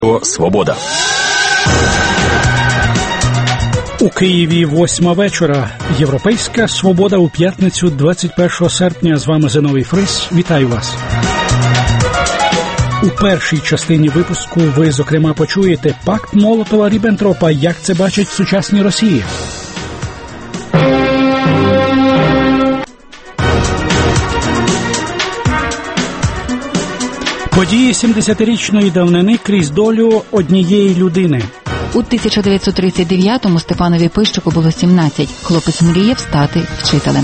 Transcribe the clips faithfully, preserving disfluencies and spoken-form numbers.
Свобода. У Києві восьма вечора. Європейська свобода у п'ятницю двадцять першого серпня. З вами Зиновій Фрис. Вітаю вас. У першій частині випуску ви, зокрема, почуєте пакт Молотова-Ріббентропа. Як це бачать в сучасній Росії? Події сімдесятирічної давнини крізь долю однієї людини. У тисяча дев'ятсот тридцять дев'ятому Степанові Пищику було сімнадцять. Хлопець мріяв стати вчителем.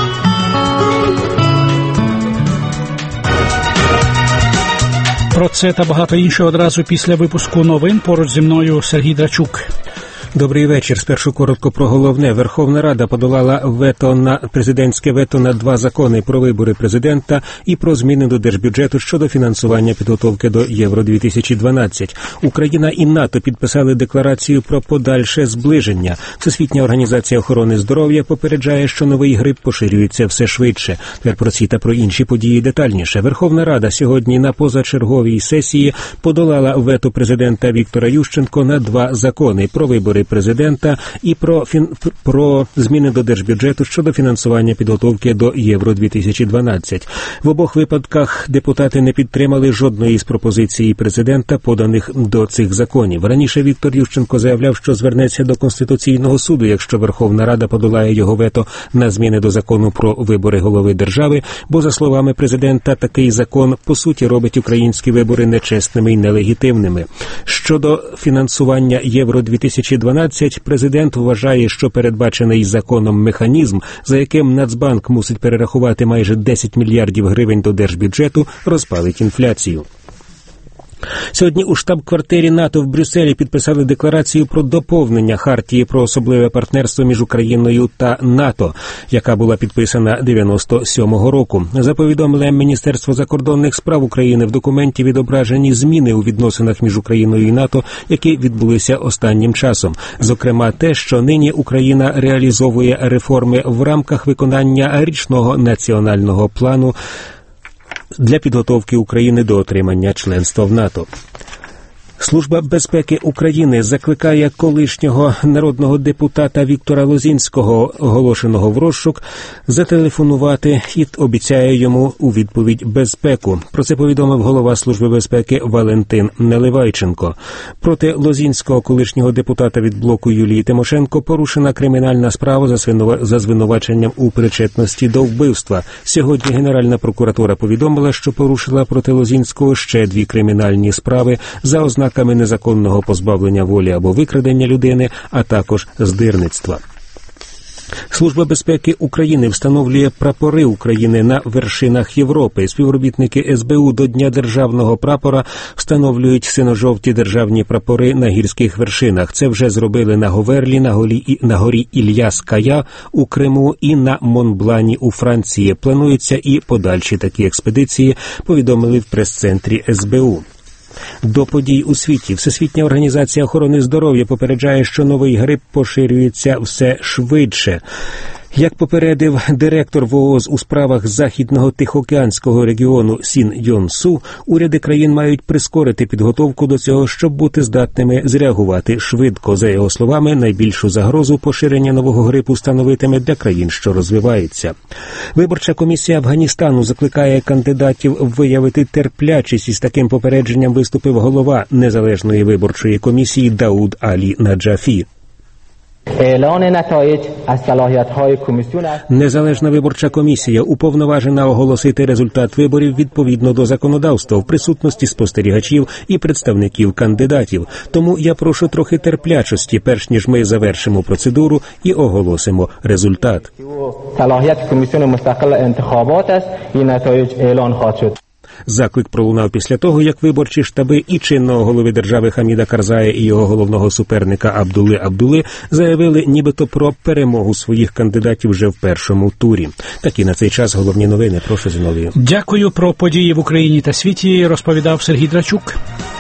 Про це та багато іншого одразу після випуску новин. Поруч зі мною Сергій Драчук. Добрий вечір. Спершу коротко про головне. Верховна Рада подолала вето на президентське вето на два закони про вибори президента і про зміни до держбюджету щодо фінансування підготовки до Євро дві тисячі дванадцять. Україна і НАТО підписали декларацію про подальше зближення. Всесвітня організація охорони здоров'я попереджає, що новий грип поширюється все швидше. Тепер про ці та про інші події детальніше. Верховна Рада сьогодні на позачерговій сесії подолала вето президента Віктора Ющенко на два закони про вибори президента і про, фін... про зміни до держбюджету щодо фінансування підготовки до Євро дві тисячі дванадцять. В обох випадках депутати не підтримали жодної з пропозицій президента, поданих до цих законів. Раніше Віктор Ющенко заявляв, що звернеться до Конституційного суду, якщо Верховна Рада подолає його вето на зміни до закону про вибори голови держави, бо, за словами президента, такий закон, по суті, робить українські вибори нечесними і нелегітимними. Щодо фінансування Євро дві тисячі дванадцять, президент вважає, що передбачений законом механізм, за яким Нацбанк мусить перерахувати майже десять мільярдів гривень до держбюджету, розпалить інфляцію. Сьогодні у штаб-квартирі НАТО в Брюсселі підписали декларацію про доповнення Хартії про особливе партнерство між Україною та НАТО, яка була підписана дев'яносто сьомого року. За повідомленням Міністерства закордонних справ України, в документі відображені зміни у відносинах між Україною і НАТО, які відбулися останнім часом. Зокрема, те, що нині Україна реалізовує реформи в рамках виконання річного національного плану для підготовки України до отримання членства в НАТО. Служба безпеки України закликає колишнього народного депутата Віктора Лозінського, оголошеного в розшук, зателефонувати і обіцяє йому у відповідь безпеку. Про це повідомив голова Служби безпеки Валентин Наливайченко. Проти Лозінського, колишнього депутата від блоку Юлії Тимошенко, порушена кримінальна справа за звинуваченням у причетності до вбивства. Сьогодні Генеральна прокуратура повідомила, що порушила проти Лозінського ще дві кримінальні справи за ознаками незаконного позбавлення волі або викрадення людини, а також здирництва. Служба безпеки України встановлює прапори України на вершинах Європи. Співробітники ес бе у до Дня державного прапора встановлюють синьо-жовті державні прапори на гірських вершинах. Це вже зробили на Говерлі, на, голі, на горі Ільяс-Кая у Криму і на Монблані у Франції. Плануються і подальші такі експедиції, повідомили в прес-центрі ес бе у. До подій у світі. Всесвітня організація охорони здоров'я попереджає, що новий грип поширюється все швидше. Як попередив директор ВООЗ у справах Західного Тихоокеанського регіону Сін Йон Су, уряди країн мають прискорити підготовку до цього, щоб бути здатними зреагувати швидко. За його словами, найбільшу загрозу поширення нового грипу становитиме для країн, що розвиваються. Виборча комісія Афганістану закликає кандидатів виявити терплячість. Із таким попередженням виступив голова Незалежної виборчої комісії Дауд Алі Наджафі. Незалежна виборча комісія уповноважена оголосити результат виборів відповідно до законодавства в присутності спостерігачів і представників кандидатів. Тому я прошу трохи терплячості, перш ніж ми завершимо процедуру і оголосимо результат. Заклик пролунав після того, як виборчі штаби і чинного голови держави Хаміда Карзая і його головного суперника Абдули Абдули заявили нібито про перемогу своїх кандидатів вже в першому турі. Такі на цей час головні новини. Прошу, Зіновію. Дякую. Про події в Україні та світі розповідав Сергій Драчук.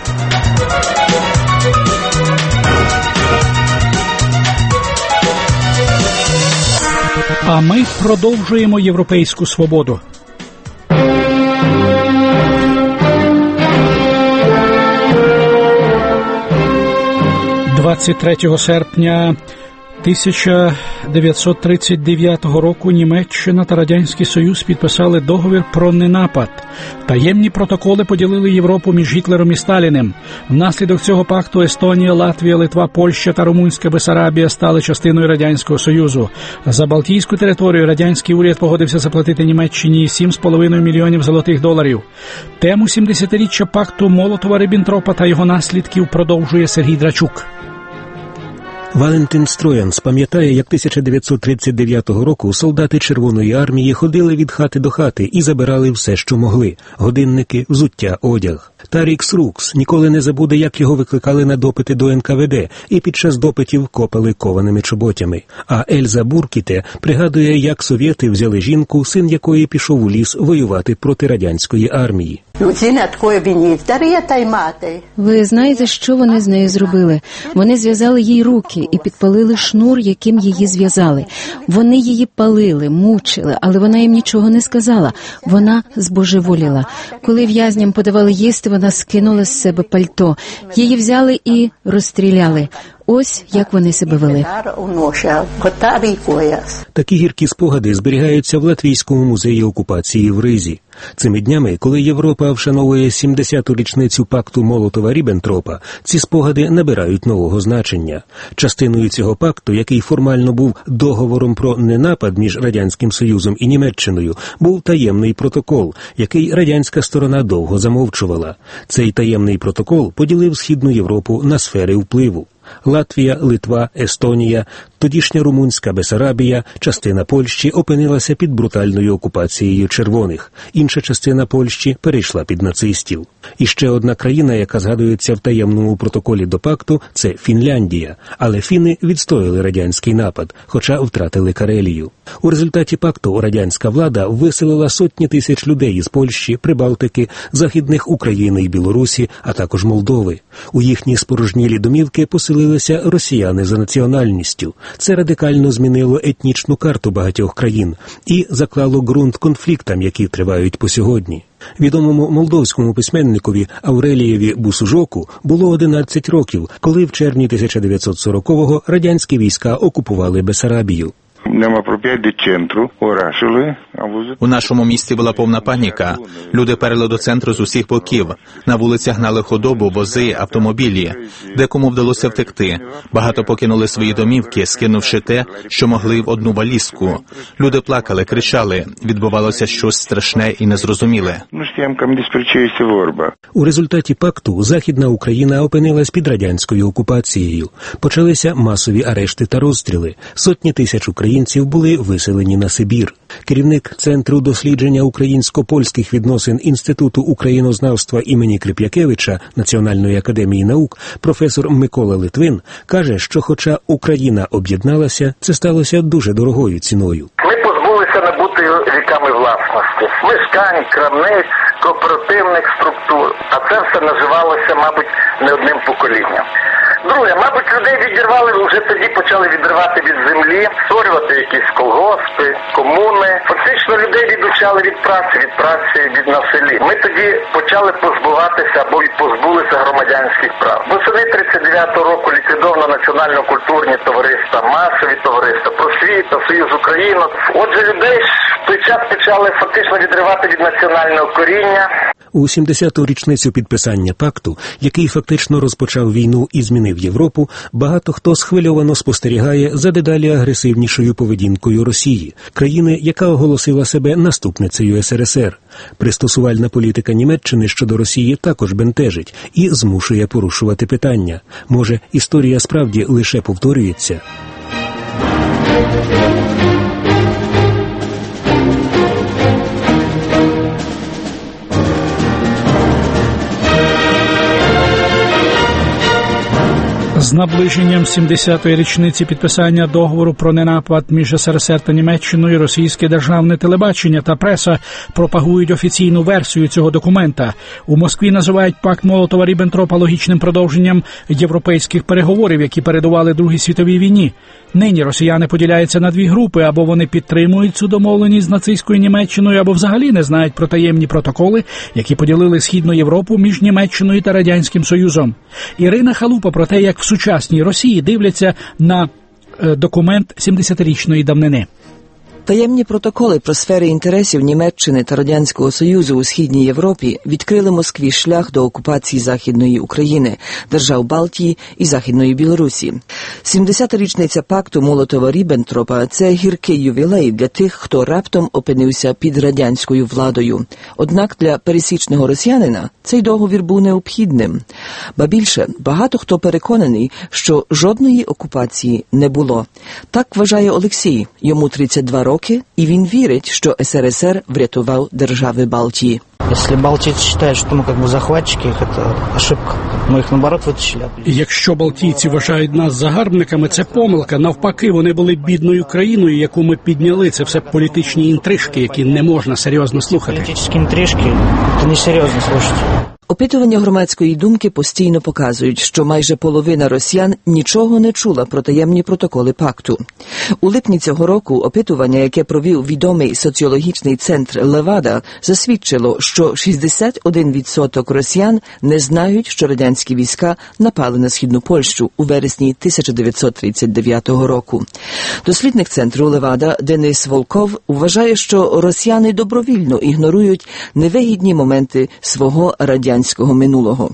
А ми продовжуємо європейську свободу. двадцять третього серпня тисяча дев'ятсот тридцять дев'ятого року Німеччина та Радянський Союз підписали договір про ненапад. Таємні протоколи поділили Європу між Гітлером і Сталіним. Внаслідок цього пакту Естонія, Латвія, Литва, Польща та Румунська Бессарабія стали частиною Радянського Союзу. За Балтійську територію радянський уряд погодився заплатити Німеччині сім з половиною мільйонів золотих доларів. Тему сімдесятиріччя пакту Молотова-Ріббентропа та його наслідків продовжує Сергій Драчук. Валентин Строянс пам'ятає, як тисяча дев'ятсот тридцять дев'ятого року солдати Червоної армії ходили від хати до хати і забирали все, що могли – годинники, взуття, одяг. Тарікс Рукс ніколи не забуде, як його викликали на допити до ен ка ве де і під час допитів копали кованими чоботями. А Ельза Буркіте пригадує, як совєти взяли жінку, син якої пішов у ліс воювати проти радянської армії. Ви знаєте, що вони з нею зробили? Вони зв'язали їй руки і підпалили шнур, яким її зв'язали. Вони її палили, мучили, але вона їм нічого не сказала. Вона збожеволіла. Коли в'язням подавали їсти, вона скинула з себе пальто. Її взяли і розстріляли. Ось як вони себе вели. Такі гіркі спогади зберігаються в Латвійському музеї окупації в Ризі. Цими днями, коли Європа вшановує сімдесяту річницю пакту Молотова-Ріббентропа, ці спогади набирають нового значення. Частиною цього пакту, який формально був договором про ненапад між Радянським Союзом і Німеччиною, був таємний протокол, який радянська сторона довго замовчувала. Цей таємний протокол поділив Східну Європу на сфери впливу. Латвія, Литва, Естонія, тодішня Румунська Бессарабія, частина Польщі опинилася під брутальною окупацією червоних. Інша частина Польщі перейшла під нацистів. І ще одна країна, яка згадується в таємному протоколі до пакту, це Фінляндія. Але фіни відстояли радянський напад, хоча втратили Карелію. У результаті пакту радянська влада виселила сотні тисяч людей із Польщі, Прибалтики, західних України і Білорусі, а також Молдови. У їхні спорожнілі домівки поселилися росіяни за національністю. Це радикально змінило етнічну карту багатьох країн і заклало ґрунт конфліктам, які тривають по сьогодні. Відомому молдовському письменникові Аврелієві Бусужоку було одинадцять років, коли в червні тисяча дев'ятсот сорокового радянські війська окупували Бессарабію. У нашому місті була повна паніка. Люди перли до центру з усіх боків. На вулицях гнали худобу, вози, автомобілі. Декому вдалося втекти. Багато покинули свої домівки, скинувши те, що могли в одну валізку. Люди плакали, кричали. Відбувалося щось страшне і незрозуміле. У результаті пакту Західна Україна опинилась під радянською окупацією. Почалися масові арешти та розстріли. Сотні тисяч українців були виселені на Сибір. Керівник Центру дослідження українсько-польських відносин Інституту українознавства імені Крип'якевича Національної академії наук професор Микола Литвин каже, що хоча Україна об'єдналася, це сталося дуже дорогою ціною. Ми позбулися набутої віками власності, мешкань, крамниць, кооперативних структур, а це все наживалося, мабуть, не одним поколінням. Друге, мабуть, людей відірвали, вже тоді почали відривати від землі, створювати якісь колгоспи, комуни. Фактично людей відучали від праці, від праці від на селі. Ми тоді почали позбуватися або і позбулися громадянських прав. Восени тридцять дев'ятого року ліквідовано національно-культурні товариства, масові товариства, Просвіта, Союз Україна. Отже, людей в той час почали фактично відривати від національного коріння. У сімдесяту річницю підписання пакту, який фактично розпочав війну і змінив Європу, багато хто схвильовано спостерігає за дедалі агресивнішою поведінкою Росії, країни, яка оголосила себе наступницею ес ер ес ер. Пристосувальна політика Німеччини щодо Росії також бентежить і змушує порушувати питання. Може, історія справді лише повторюється? З наближенням сімдесятої річниці підписання договору про ненапад між ес ер ес ер та Німеччиною російське державне телебачення та преса пропагують офіційну версію цього документа. У Москві називають пакт Молотова-Ріббентропа логічним продовженням європейських переговорів, які передували Другій світовій війні. Нині росіяни поділяються на дві групи, або вони підтримують цю домовленість з нацистською Німеччиною, або взагалі не знають про таємні протоколи, які поділили Східну Європу між Німеччиною та Радянським Союзом. Ірина Халупа про те, як в сучасній Росії дивляться на е, документ сімдесятирічної давнини. Таємні протоколи про сфери інтересів Німеччини та Радянського Союзу у Східній Європі відкрили Москві шлях до окупації Західної України, держав Балтії і Західної Білорусі. сімдесята річниця пакту Молотова-Ріббентропа – це гіркий ювілей для тих, хто раптом опинився під радянською владою. Однак для пересічного росіянина цей договір був необхідним. Ба більше, багато хто переконаний, що жодної окупації не було. Так вважає Олексій, йому тридцять два роки, і він вірить, що ес ер ес ер врятував держави Балтії. Якщо балтійці вважають, що ми як би захватчики, це ошибка. Ми їх, наоборот, витащили. Якщо балтійці вважають нас загарбниками, це помилка. Навпаки, вони були бідною країною, яку ми підняли. Це все політичні інтрижки, які не можна серйозно слухати. Політичні інтрижки – це не серйозно слухати. Опитування громадської думки постійно показують, що майже половина росіян нічого не чула про таємні протоколи пакту. У липні цього року опитування, яке провів відомий соціологічний центр Левада, засвідчило, що шістдесят один відсоток росіян не знають, що радянські війська напали на Східну Польщу у вересні тисяча дев'ятсот тридцять дев'ятого року. Дослідник центру Левада Денис Волков вважає, що росіяни добровільно ігнорують невигідні моменти свого радянського минулого.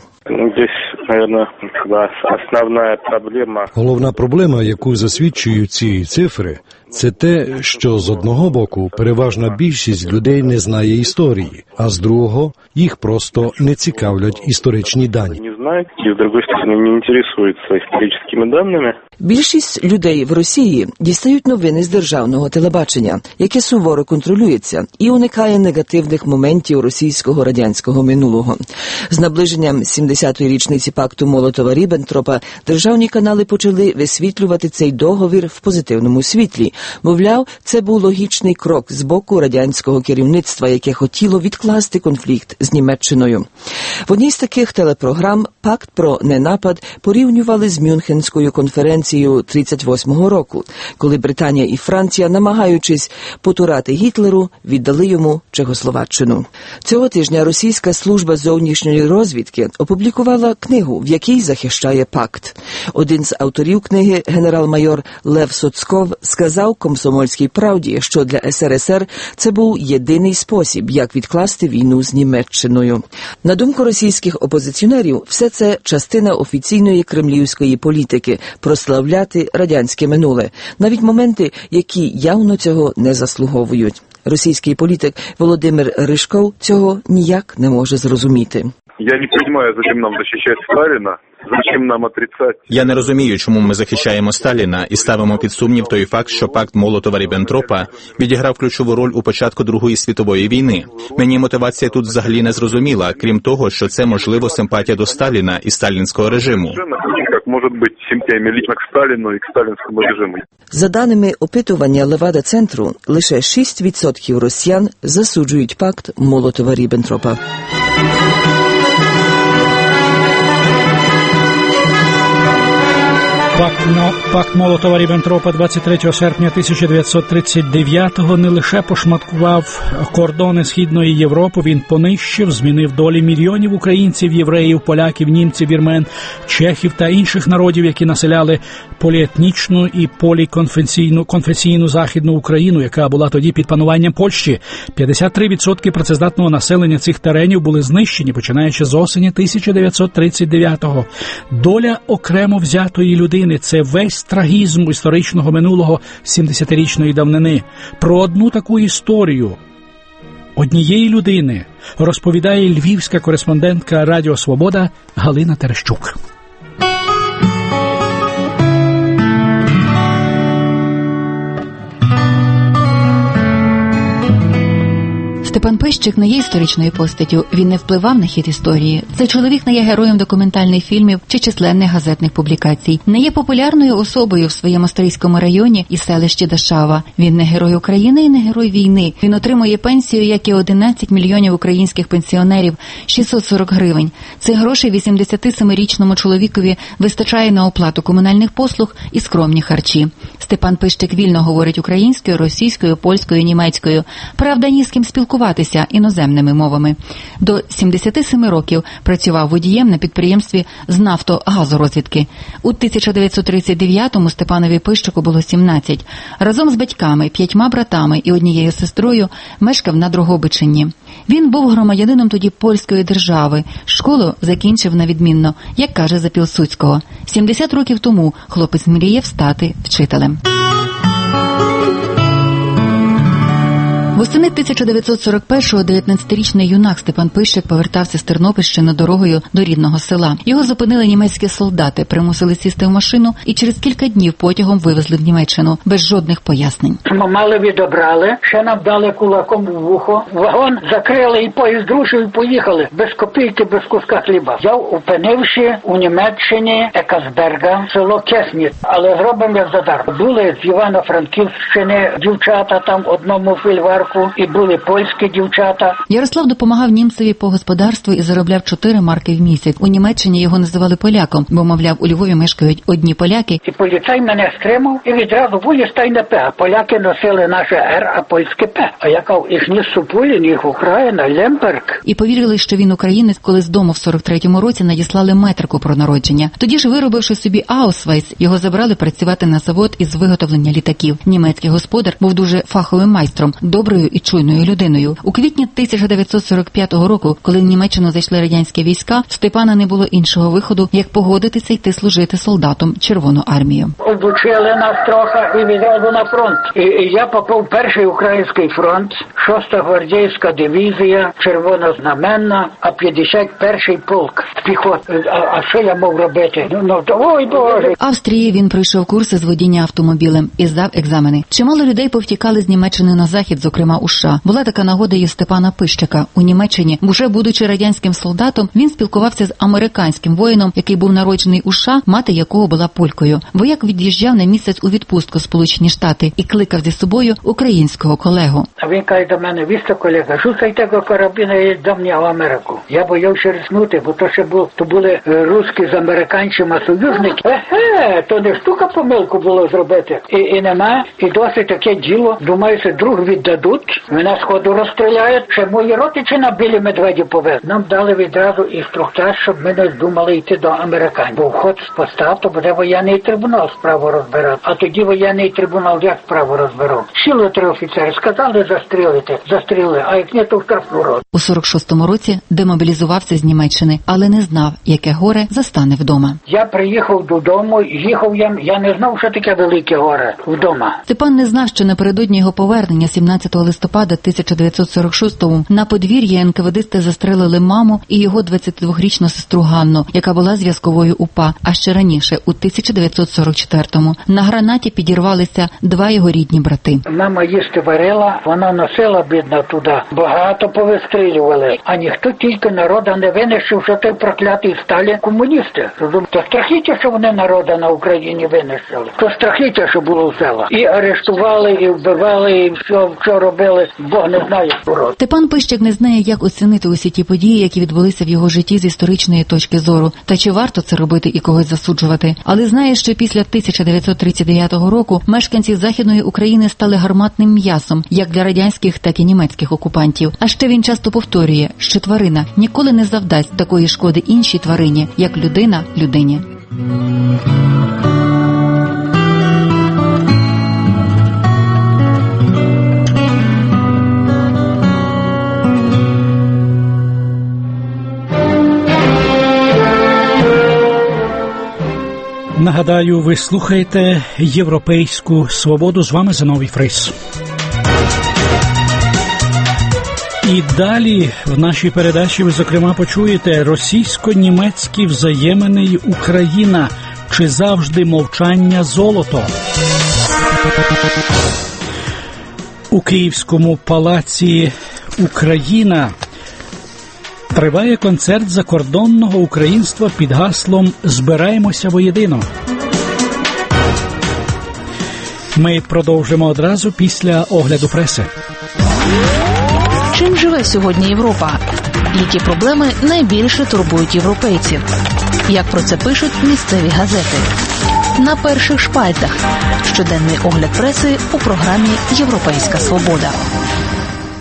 Головна проблема, яку засвідчують ці цифри, це те, що з одного боку переважна більшість людей не знає історії, а з другого їх просто не цікавлять історичні дані. Не знають, і з іншої сторони не інтересуються історичними даними. Більшість людей в Росії дістають новини з державного телебачення, яке суворо контролюється і уникає негативних моментів російського радянського минулого. З наближенням сімдесятої річниці пакту Молотова-Ріббентропа державні канали почали висвітлювати цей договір в позитивному світлі. Мовляв, це був логічний крок з боку радянського керівництва, яке хотіло відкласти конфлікт з Німеччиною. В одній з таких телепрограм пакт про ненапад порівнювали з Мюнхенською конференцією тридцять восьмого року, коли Британія і Франція, намагаючись потурати Гітлеру, віддали йому Чехословаччину. Цього тижня російська служба зовнішньої розвідки опублікувала книгу, в якій захищає пакт. Один з авторів книги, генерал-майор Лев Соцков, сказав «Комсомольській правді», що для ес ер ес ер це був єдиний спосіб, як відкласти війну з Німеччиною. На думку російських опозиціонерів, все це частина офіційної кремлівської політики – прославляти радянське минуле, навіть моменти, які явно цього не заслуговують. Російський політик Володимир Ришков цього ніяк не може зрозуміти. Я не розумію, зачем нам захищати Сталіна. Зачем нам отрицать? Я не розумію, чому ми захищаємо Сталіна і ставимо під сумнів той факт, що пакт Молотова-Ріббентропа відіграв ключову роль у початку Другої світової війни. Мені мотивація тут взагалі не зрозуміла, крім того, що це, можливо, симпатія до Сталіна і сталінського режиму. Як може бути симпатія лично к Сталіну і к сталінському режиму? За даними опитування Левада-центру, лише шість відсотків росіян засуджують пакт Молотова-Ріббентропа. Пакт, ну, пакт Молотова-Ріббентропа двадцять третього серпня тисяча дев'ятсот тридцять дев'ятого не лише пошматкував кордони Східної Європи, він понищив, змінив долі мільйонів українців, євреїв, поляків, німців, вірмен, чехів та інших народів, які населяли поліетнічну і поліконфесійну конфесійну Західну Україну, яка була тоді під пануванням Польщі. п'ятдесят три відсотки працездатного населення цих теренів були знищені, починаючи з осені тисяча дев'ятсот тридцять дев'ятого. Доля окремо взятої людини – це весь трагізм історичного минулого сімдесятирічної давнини. Про одну таку історію однієї людини розповідає львівська кореспондентка Радіо Свобода Галина Терещук. Степан Пищик не є історичною постаттю, він не впливав на хід історії. Цей чоловік не є героєм документальних фільмів чи численних газетних публікацій. Не є популярною особою в своєму Стрийському районі і селищі Дашава. Він не герой України і не герой війни. Він отримує пенсію, як і одинадцять мільйонів українських пенсіонерів – шістсот сорок гривень. Цих грошей вісімдесятисемирічному чоловікові вистачає на оплату комунальних послуг і скромні харчі. Степан Пищик вільно говорить українською, російською, польською, німецькою. Правда, ні з ким спілкуватися. цікавився іноземними мовами. До сімдесяти семи років працював водієм на підприємстві з нафто-газорозвідки. У тисяча дев'ятсот тридцять дев'ятому Степанові Пищику було сімнадцять. Разом з батьками, п'ятьма братами і однією сестрою мешкав на Дрогобичині. Він був громадянином тоді польської держави. Школу закінчив на відмінно, як каже за Пілсудського. сімдесят років тому хлопець мріяв стати вчителем. Восени тисяча дев'ятсот сорок першого дев'ятнадцятирічний юнак Степан Пищик повертався з Тернопільщини дорогою до рідного села. Його зупинили німецькі солдати, примусили сісти в машину і через кілька днів потягом вивезли в Німеччину, без жодних пояснень. Мали відобрали, ще нам дали кулаком в вухо, вагон закрили і поїзд рушив і поїхали, без копійки, без куска хліба. Я опинився у Німеччині, Екасберга, село Кесні, але зробимо як задар. Були з Івано-Франківщини дівчата там одному фільварку, і були польські дівчата. Ярослав допомагав німцеві по господарству і заробляв чотири марки в місяць. У Німеччині його називали поляком, бо, мовляв, у Львові мешкають одні поляки. І поліцай мене стримав, і відразу вулі стай на П. А поляки носили наше Р, а польське П. А я кажу, їх ні Суполі, ні Україна, Лемберг. І повірили, що він українець, коли з дому в сорок третьому році надіслали метрику про народження. Тоді ж, виробивши собі аусвайс, його забрали працювати на завод із виготовлення літаків. Німецький господар був дуже фаховим майстром, доброю і чуйною людиною. У квітні тисяча дев'ятсот сорок п'ятого року, коли в Німеччину зайшли радянські війська, в Степана не було іншого виходу, як погодитися йти служити солдатом Червону армію. Обучили нас трохи і відразу на фронт. І, і я попав в перший український фронт, шоста гвардійська дивізія, червонознаменна, а п'ятдесят перший полк піхот. А, а що я мав робити? Ну, ну, ой, Боже! В Австрії він пройшов курси з водіння автомобілем і здав екзамени. Чимало людей повтікали з Німеччини на захід, зокрема у США. Була така нагода і Степана Пищика. У Німеччині, уже будучи радянським солдатом, він спілкувався з американським воїном, який був народжений у США, мати якого була полькою. Вояк від'їжджав на місяць у відпустку в Сполучені Штати і кликав зі собою українського колегу. А він каже до мене: "Вісто, колега, шукай того карабіна і до мене в Америку". Я боявся риснути, бо то ще був, то були русські з американцями союзники. Еге, то не штука помилку було зробити. І, і нема, і досить таке діло. Думаюся, друг віддадуть. Мене сходу розстріляють, ще мої родичі на білі медведі повезли. Нам дали відразу інструктаж, щоб ми не думали йти до американців. Бо вход з поста, то буде воєнний трибунал справу розбирати. А тоді воєнний трибунал як справу розбирав? Сіли три офіцери, сказали застрілити, застрілили, а як ні, то в штрафну роду. У сорок шостому році демобілізувався з Німеччини, але не знав, яке горе застане вдома. Я приїхав додому, їхав я, я не знав, що таке велике горе вдома. Степан не знав, що напередодні його повернення сімнадцятого листопада тисяча дев'ятсот сорок шостого на подвір'ї ен ка ве дисти застрелили маму і його двадцятидвохрічну сестру Ганну, яка була зв'язковою УПА, а ще раніше, у тисяча дев'ятсот сорок четвертому. На гранаті підірвалися два його рідні брати. Мама їсти варила, вона носила, бідна, туди. Багато повистрілювали, а ніхто тільки народа не винищив, що той проклятий Сталін комуністи. То страхіття, що вони народа на Україні винищили. То страхіття, що було в селах. І арештували, і вбивали, і все, що робили, Бог не знає. Степан Пищик не знає, як оцінити усі ті події, які відбулися в його житті з історичної точки зору, та чи варто це робити і когось засуджувати. Але знає, що після тисяча дев'ятсот тридцять дев'ятого року мешканці Західної України стали гарматним м'ясом, як для радянських, так і німецьких окупантів. А ще він часто повторює, що тварина ніколи не завдасть такої шкоди іншій тварині, як людина людині. Нагадаю, ви слухаєте «Європейську свободу». З вами Зиновій Фрис. І далі в нашій передачі ви, зокрема, почуєте російсько-німецькі взаємини й Україна. Чи завжди мовчання золото? У Київському палаці «Україна» триває концерт закордонного українства під гаслом «Збираємося воєдино». Ми продовжимо одразу після огляду преси. Чим живе сьогодні Європа? Які проблеми найбільше турбують європейців? Як про це пишуть місцеві газети? На перших шпальтах. Щоденний огляд преси у програмі «Європейська свобода».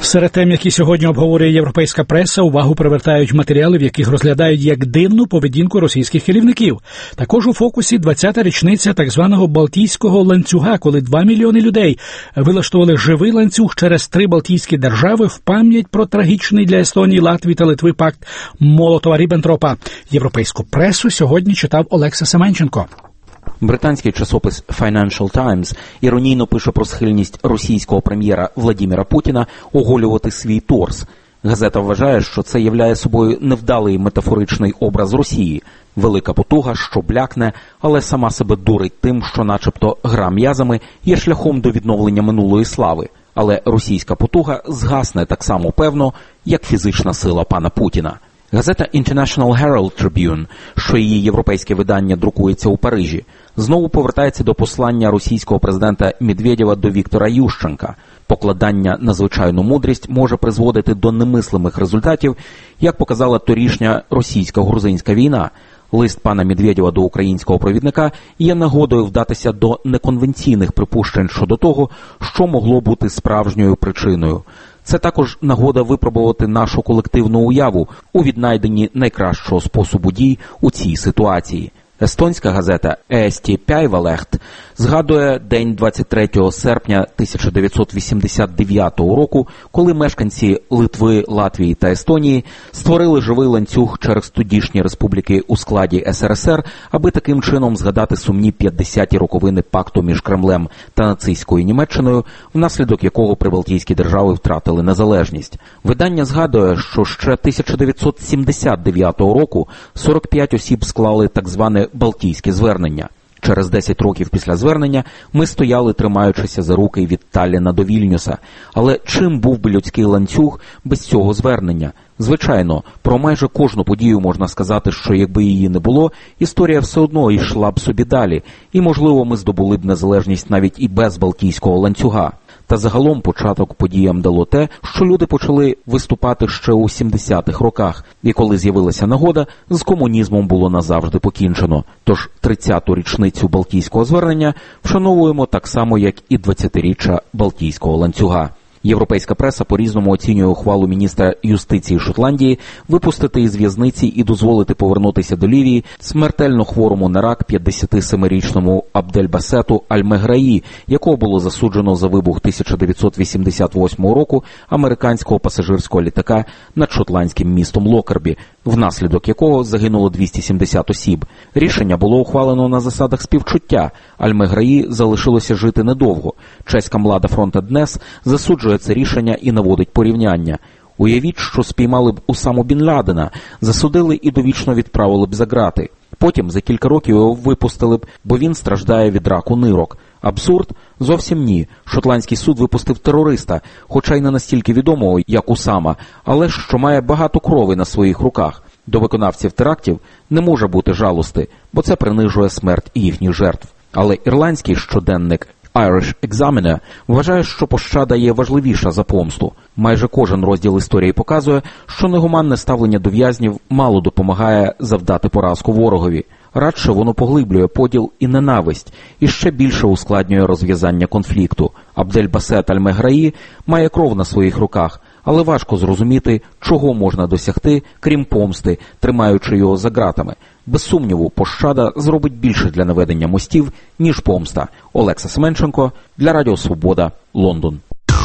Серед тем, які сьогодні обговорює європейська преса, увагу привертають матеріали, в яких розглядають як дивну поведінку російських керівників. Також у фокусі двадцята річниця так званого Балтійського ланцюга, коли два мільйони людей вилаштували живий ланцюг через три Балтійські держави в пам'ять про трагічний для Естонії, Латвії та Литви пакт Молотова-Ріббентропа. Європейську пресу сьогодні читав Олекса Семенченко. Британський часопис Financial Times іронійно пише про схильність російського прем'єра Владіміра Путіна оголювати свій торс. Газета вважає, що це являє собою невдалий метафоричний образ Росії. Велика потуга, що блякне, але сама себе дурить тим, що начебто гра м'язами є шляхом до відновлення минулої слави. Але російська потуга згасне так само певно, як фізична сила пана Путіна. Газета International Herald Tribune, що її європейське видання друкується у Парижі, знову повертається до послання російського президента Медведєва до Віктора Ющенка. Покладання на звичайну мудрість може призводити до немислимих результатів, як показала торішня російсько-грузинська війна. Лист пана Медведєва до українського провідника є нагодою вдатися до неконвенційних припущень щодо того, що могло бути справжньою причиною. Це також нагода випробувати нашу колективну уяву у віднайденні найкращого способу дій у цій ситуації. Естонська газета «Eesti Päivalehт» згадує день двадцять третього серпня тисяча дев'ятсот вісімдесят дев'ятого року, коли мешканці Литви, Латвії та Естонії створили живий ланцюг через тодішні республіки у складі ес ер ес ер, аби таким чином згадати сумні п'ятдесяті роковини пакту між Кремлем та нацистською Німеччиною, внаслідок якого прибалтійські держави втратили незалежність. Видання згадує, що ще тисяча дев'ятсот сімдесят дев'ятого року сорок п'ять осіб склали так зване Балтійське звернення. Через десять років після звернення ми стояли, тримаючися за руки від Талліна до Вільнюса. Але чим був би людський ланцюг без цього звернення? Звичайно, про майже кожну подію можна сказати, що якби її не було, історія все одно йшла б собі далі, і, можливо, ми здобули б незалежність навіть і без Балтійського ланцюга. Та загалом початок подіям дало те, що люди почали виступати ще у сімдесятих роках, і коли з'явилася нагода, з комунізмом було назавжди покінчено. Тож тридцяту річницю Балтійського звернення вшановуємо так само, як і двадцятиріччя Балтійського ланцюга. Європейська преса по-різному оцінює ухвалу міністра юстиції Шотландії випустити із в'язниці і дозволити повернутися до Лівії смертельно хворому на рак п'ятдесятисемирічному Абдельбасету Аль-Меграї, якого було засуджено за вибух тисяча дев'ятсот вісімдесят восьмого року американського пасажирського літака над шотландським містом Локербі, внаслідок якого загинуло двісті сімдесят осіб. Рішення було ухвалено на засадах співчуття. Аль-Меграї залишилося жити недовго. Чеська млада фронта Днес засуджує це рішення і наводить порівняння. Уявіть, що спіймали б Усаму Бін Ладена, засудили і довічно відправили б за ґрати. Потім за кілька років його випустили б, бо він страждає від раку нирок. Абсурд? Зовсім ні. Шотландський суд випустив терориста, хоча й не настільки відомого, як Усама, але що має багато крові на своїх руках. До виконавців терактів не може бути жалости, бо це принижує смерть їхніх жертв. Але ірландський щоденник Irish Examiner вважає, що пощада є важливіша за помсту. Майже кожен розділ історії показує, що негуманне ставлення до в'язнів мало допомагає завдати поразку ворогові. Радше воно поглиблює поділ і ненависть, і ще більше ускладнює розв'язання конфлікту. Абдельбасет Аль-Меграї має кров на своїх руках, але важко зрозуміти, чого можна досягти, крім помсти, тримаючи його за ґратами. Без сумніву, пощада зробить більше для наведення мостів, ніж помста. Олекса Семенченко для Радіо Свобода, Лондон.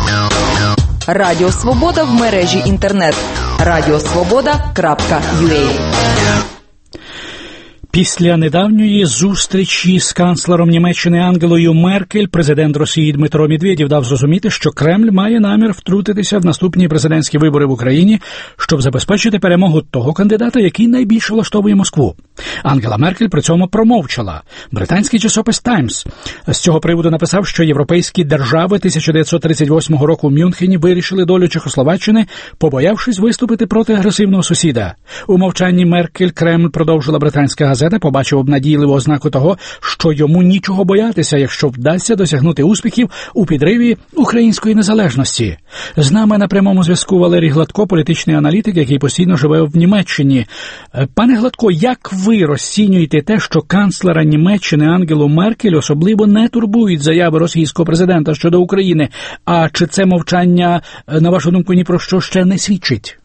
Радіо Свобода в мережі інтернет. радіосвобода крапка ю а. Після недавньої зустрічі з канцлером Німеччини Ангелою Меркель президент Росії Дмитро Медведєв дав зрозуміти, що Кремль має намір втрутитися в наступні президентські вибори в Україні, щоб забезпечити перемогу того кандидата, який найбільше влаштовує Москву. Ангела Меркель при цьому промовчала. Британський часопис «Таймс» з цього приводу написав, що європейські держави тисяча дев'ятсот тридцять восьмого року в Мюнхені вирішили долю Чехословаччини, побоявшись виступити проти агресивного сусіда. У мовчанні Меркель Кремль, продовжила британська газета, газета побачив обнадійливу ознаку того, що йому нічого боятися, якщо вдасться досягнути успіхів у підриві української незалежності. З нами на прямому зв'язку Валерій Гладко, політичний аналітик, який постійно живе в Німеччині. Пане Гладко, як ви розцінюєте те, що канцлера Німеччини Ангелу Меркель особливо не турбують заяви російського президента щодо України? А чи це мовчання, на вашу думку, ні про що ще не свідчить?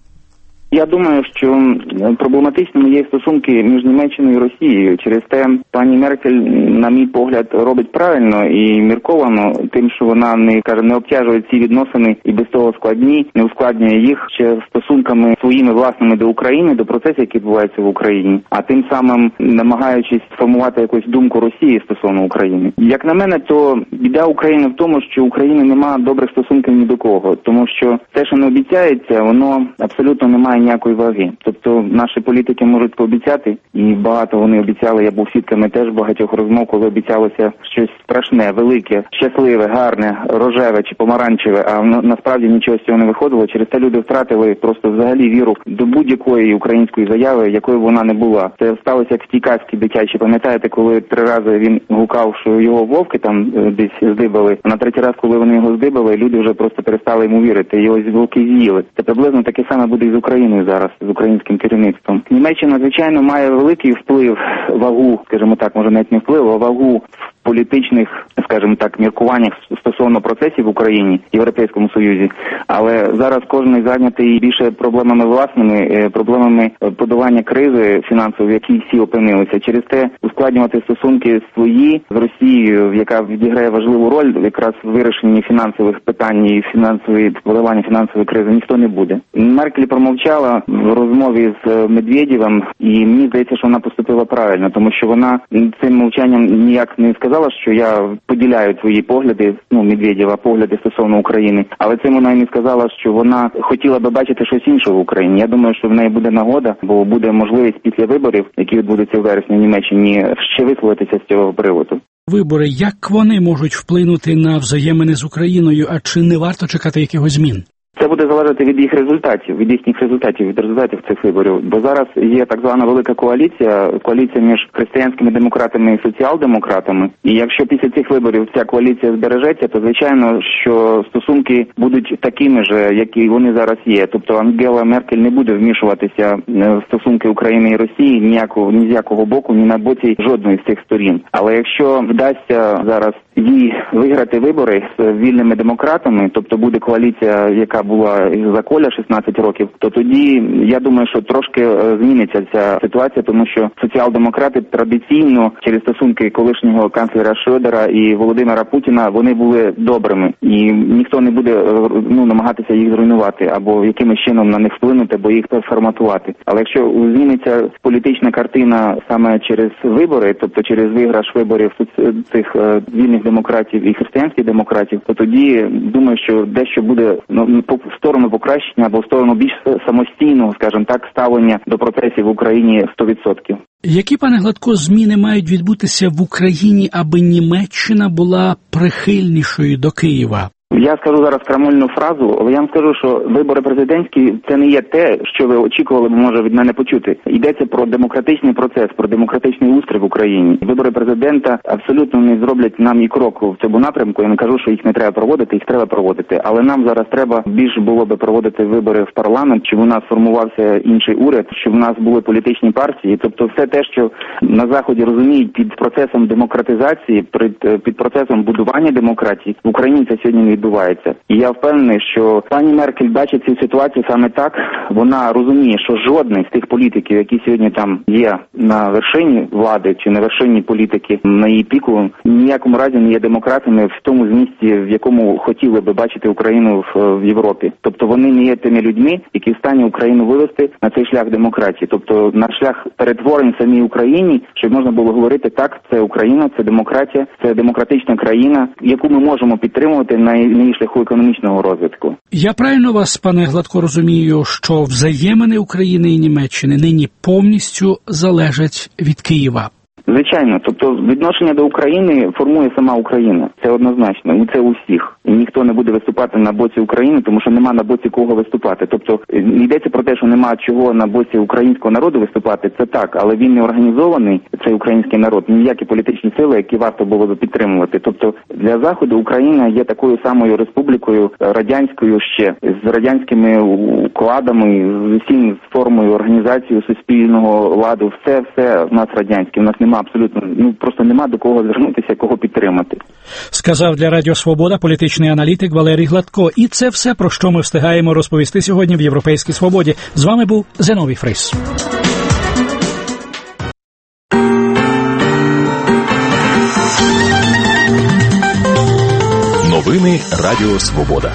Я думаю, що проблематичними є стосунки між Німеччиною і Росією. Через те пані Меркель, на мій погляд, робить правильно і мірковано тим, що вона не каже, не обтяжує ці відносини і без того складні, не ускладнює їх ще стосунками своїми власними до України, до процесів, які відбуваються в Україні, а тим самим намагаючись сформувати якусь думку Росії стосовно України. Як на мене, то біда України в тому, що у України немає добрих стосунків ні до кого, тому що те, що не обіцяється, воно абсолютно не має ніякої ваги. Тобто наші політики можуть пообіцяти, і багато вони обіцяли, я був свідками теж багатьох розмов, коли обіцялося щось страшне, велике, щасливе, гарне, рожеве чи помаранчеве, а насправді нічого з цього не виходило. Через те люди втратили просто взагалі віру до будь-якої української заяви, якою б вона не була. Це сталося як в тій казці дитячій. Пам'ятаєте, коли три рази він гукав, що його вовки там десь здибали, а на третій раз, коли вони його здибали, люди вже просто перестали йому вірити, його вовки з'їли. Це приблизно таке саме буде і з Україною зараз, з українським керівництвом. Німеччина, звичайно, має великий вплив, вагу, скажімо так, може навіть не вплив, а вагу в політичних, скажімо так, міркуваннях стосовно процесів в Україні, Європейському Союзі. Але зараз кожен зайнятий більше проблемами власними, проблемами подолання кризи фінансової, в якій всі опинилися. Через те ускладнювати стосунки свої з Росією, яка відіграє важливу роль якраз в вирішенні фінансових питань і фінансової подолання фінансової кризи, ніхто не буде. Меркель промовчала в розмові з Медведєвим, і мені здається, що вона поступила правильно, тому що вона цим мовчанням ніяк не сказала, що я поділяю твої погляди, ну, Медведєва, погляди стосовно України, але цим вона і не сказала, що вона хотіла би бачити щось інше в Україні. Я думаю, що в неї буде нагода, бо буде можливість після виборів, які відбудуться в вересні в Німеччині, ще висловитися з цього приводу. Вибори, як вони можуть вплинути на взаємини з Україною, а чи не варто чекати якихось змін? Це буде залежати від їх результатів, від їхніх результатів, від результатів цих виборів. Бо зараз є так звана велика коаліція, коаліція між християнськими демократами і соціал-демократами. І якщо після цих виборів ця коаліція збережеться, то звичайно, що стосунки будуть такими ж, які вони зараз є. Тобто Ангела Меркель не буде вмішуватися в стосунки України і Росії ніякого, ні з якого боку, ні на боці жодної з цих сторін. Але якщо вдасться зараз їй виграти вибори з вільними демократами, тобто буде коаліція, яка була за Коля шістнадцять років, то тоді, я думаю, що трошки зміниться ця ситуація, тому що соціал-демократи традиційно через стосунки колишнього канцлера Шредера і Володимира Путіна, вони були добрими. І ніхто не буде ну, намагатися їх зруйнувати або якимось чином на них вплинути, або їх переформатувати. Але якщо зміниться політична картина саме через вибори, тобто через виграш виборів цих вільних демократів і християнських демократів, то тоді, думаю, що дещо буде ну, в сторону покращення або в сторону більш самостійного, скажімо так, ставлення до процесів в Україні сто відсотків. Які, пане Гладко, зміни мають відбутися в Україні, аби Німеччина була прихильнішою до Києва? Я скажу зараз крамольну фразу, але я вам скажу, що вибори президентські – це не є те, що ви очікували б, може, від мене почути. Йдеться про демократичний процес, про демократичний устрій в Україні. Вибори президента абсолютно не зроблять нам і кроку в цьому напрямку. Я не кажу, що їх не треба проводити, їх треба проводити. Але нам зараз треба більше було би проводити вибори в парламент, щоб у нас формувався інший уряд, щоб у нас були політичні партії. Тобто все те, що на Заході розуміють під процесом демократизації, під процесом будування демократії, в Україні це сьогодні не відбувається. І я впевнений, що пані Меркель бачить цю ситуацію саме так. Вона розуміє, що жодний з тих політиків, які сьогодні там є на вершині влади чи на вершині політики, на її піку, ніякому разі не є демократами в тому змісті, в якому хотіли би бачити Україну в, в Європі. Тобто вони не є тими людьми, які в стані Україну вивести на цей шлях демократії. Тобто на шлях перетворень самій Україні, щоб можна було говорити, так, це Україна, це демократія, це демократична країна, яку ми можемо підтримувати на на шляху економічного розвитку. Я правильно вас, пане Гладко, розумію, що взаємини України і Німеччини нині повністю залежать від Києва? Звичайно, тобто відношення до України формує сама Україна. Це однозначно, і це у всіх. І ніхто не буде виступати на боці України, тому що нема на боці кого виступати. Тобто йдеться про те, що нема чого на боці українського народу виступати, це так, але він не організований, цей український народ, ніякі політичні сили, які варто було би підтримувати. Тобто для Заходу Україна є такою самою республікою радянською ще, з радянськими укладами, з усім з формою організації суспільного ладу. Все, все в нас радянське, в нас немає абсолютно, ну просто нема до кого звернутися, кого підтримати. Сказав для Радіо Свобода політичний аналітик Валерій Гладко. І це все, про що ми встигаємо розповісти сьогодні в Європейській Свободі. З вами був Зиновій Фрис. Новини Радіо Свобода.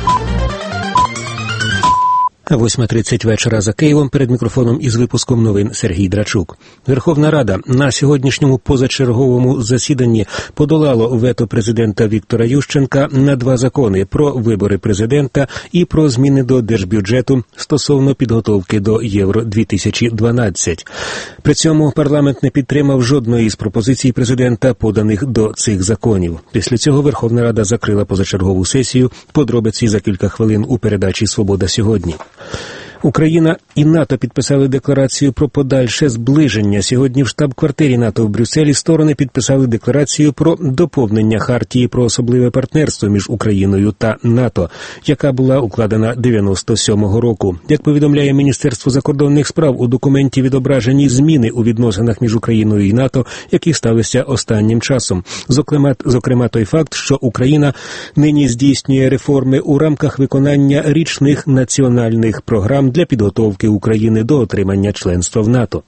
восьма тридцять вечора за Києвом. Перед мікрофоном із випуском новин Сергій Драчук. Верховна Рада на сьогоднішньому позачерговому засіданні подолало вето президента Віктора Ющенка на два закони про вибори президента і про зміни до держбюджету стосовно підготовки до Євро дві тисячі дванадцять. При цьому парламент не підтримав жодної із пропозицій президента, поданих до цих законів. Після цього Верховна Рада закрила позачергову сесію. Подробиці за кілька хвилин у передачі «Свобода сьогодні». Україна і НАТО підписали декларацію про подальше зближення. Сьогодні в штаб-квартирі НАТО в Брюсселі сторони підписали декларацію про доповнення Хартії про особливе партнерство між Україною та НАТО, яка була укладена дев'яносто сьомого року. Як повідомляє Міністерство закордонних справ, у документі відображені зміни у відносинах між Україною і НАТО, які сталися останнім часом. Зокрема, зокрема той факт, що Україна нині здійснює реформи у рамках виконання річних національних програм для підготовки України до отримання членства в НАТО.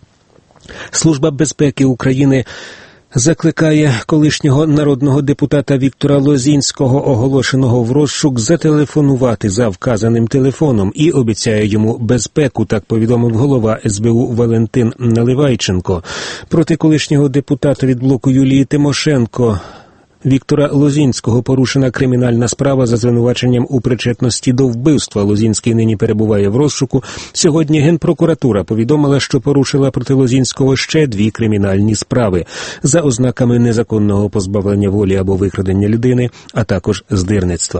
Служба безпеки України закликає колишнього народного депутата Віктора Лозінського, оголошеного в розшук, зателефонувати за вказаним телефоном і обіцяє йому безпеку, так повідомив голова ес бе у Валентин Наливайченко. Проти колишнього депутата від блоку Юлії Тимошенко Віктора Лозінського порушена кримінальна справа за звинуваченням у причетності до вбивства. Лозінський нині перебуває в розшуку. Сьогодні Генпрокуратура повідомила, що порушила проти Лозінського ще дві кримінальні справи за ознаками незаконного позбавлення волі або викрадення людини, а також здирництва.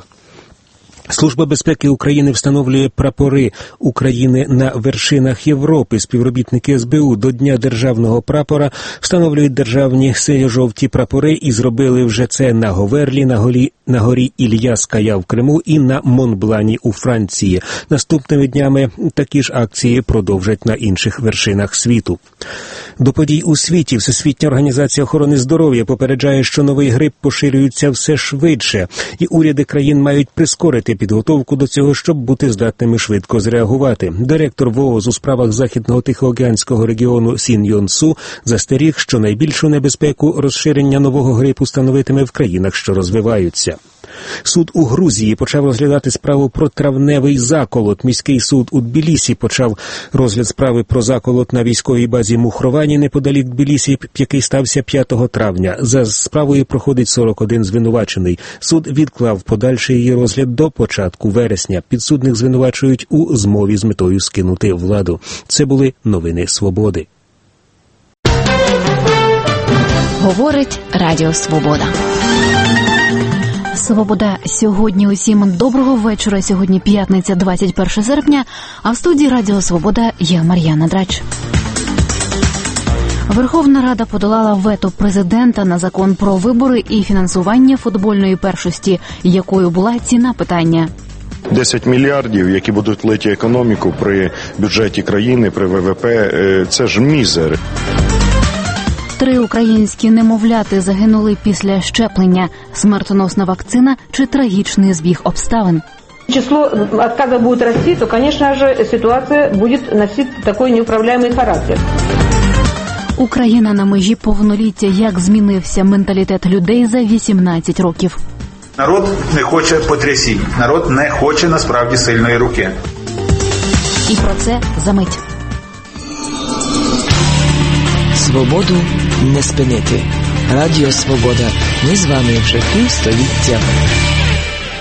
Служба безпеки України встановлює прапори України на вершинах Європи. Співробітники ес бе у до Дня державного прапора встановлюють державні синьо-жовті прапори і зробили вже це на Говерлі, на горі, на горі Ільяс-Кая в Криму і на Монблані у Франції. Наступними днями такі ж акції продовжать на інших вершинах світу. До подій у світі Всесвітня організація охорони здоров'я попереджає, що новий грип поширюється все швидше, і уряди країн мають прискорити підготовку до цього, щоб бути здатними швидко зреагувати. Директор ВООЗ у справах Західного Тихоокеанського регіону Сін Йон Су застеріг, що найбільшу небезпеку розширення нового грипу становитиме в країнах, що розвиваються. Суд у Грузії почав розглядати справу про травневий заколот. Міський суд у Тбілісі почав розгляд справи про заколот на військовій базі Мухровані неподалік Тбілісі, який стався п'ятого травня. За справою проходить сорок один звинувачений. Суд відклав подальший її розгляд до початку вересня. Підсудних звинувачують у змові з метою скинути владу. Це були новини Свободи. Говорить Радіо Свобода. Свобода сьогодні усім доброго вечора. Сьогодні п'ятниця, двадцять перше серпня, а в студії Радіо Свобода я Мар'яна Драч. Верховна Рада подолала вето президента на закон про вибори і фінансування футбольної першості, якою була ціна питання. десять мільярдів, які будуть лити економіку при бюджеті країни, при ве ве пе, це ж мізер. Три українські немовляти загинули після щеплення. Смертоносна вакцина чи трагічний збіг обставин? Число отказов будет расти, то, конечно же, ситуация будет носить такой неуправляемый характер. Україна на межі повноліття. Як змінився менталітет людей за вісімнадцять років? Народ не хоче потрясінь. Народ не хоче насправді сильної руки. І про це за мить. Свободу не спинити. Радіо Свобода. Ми з вами вже півстоліття.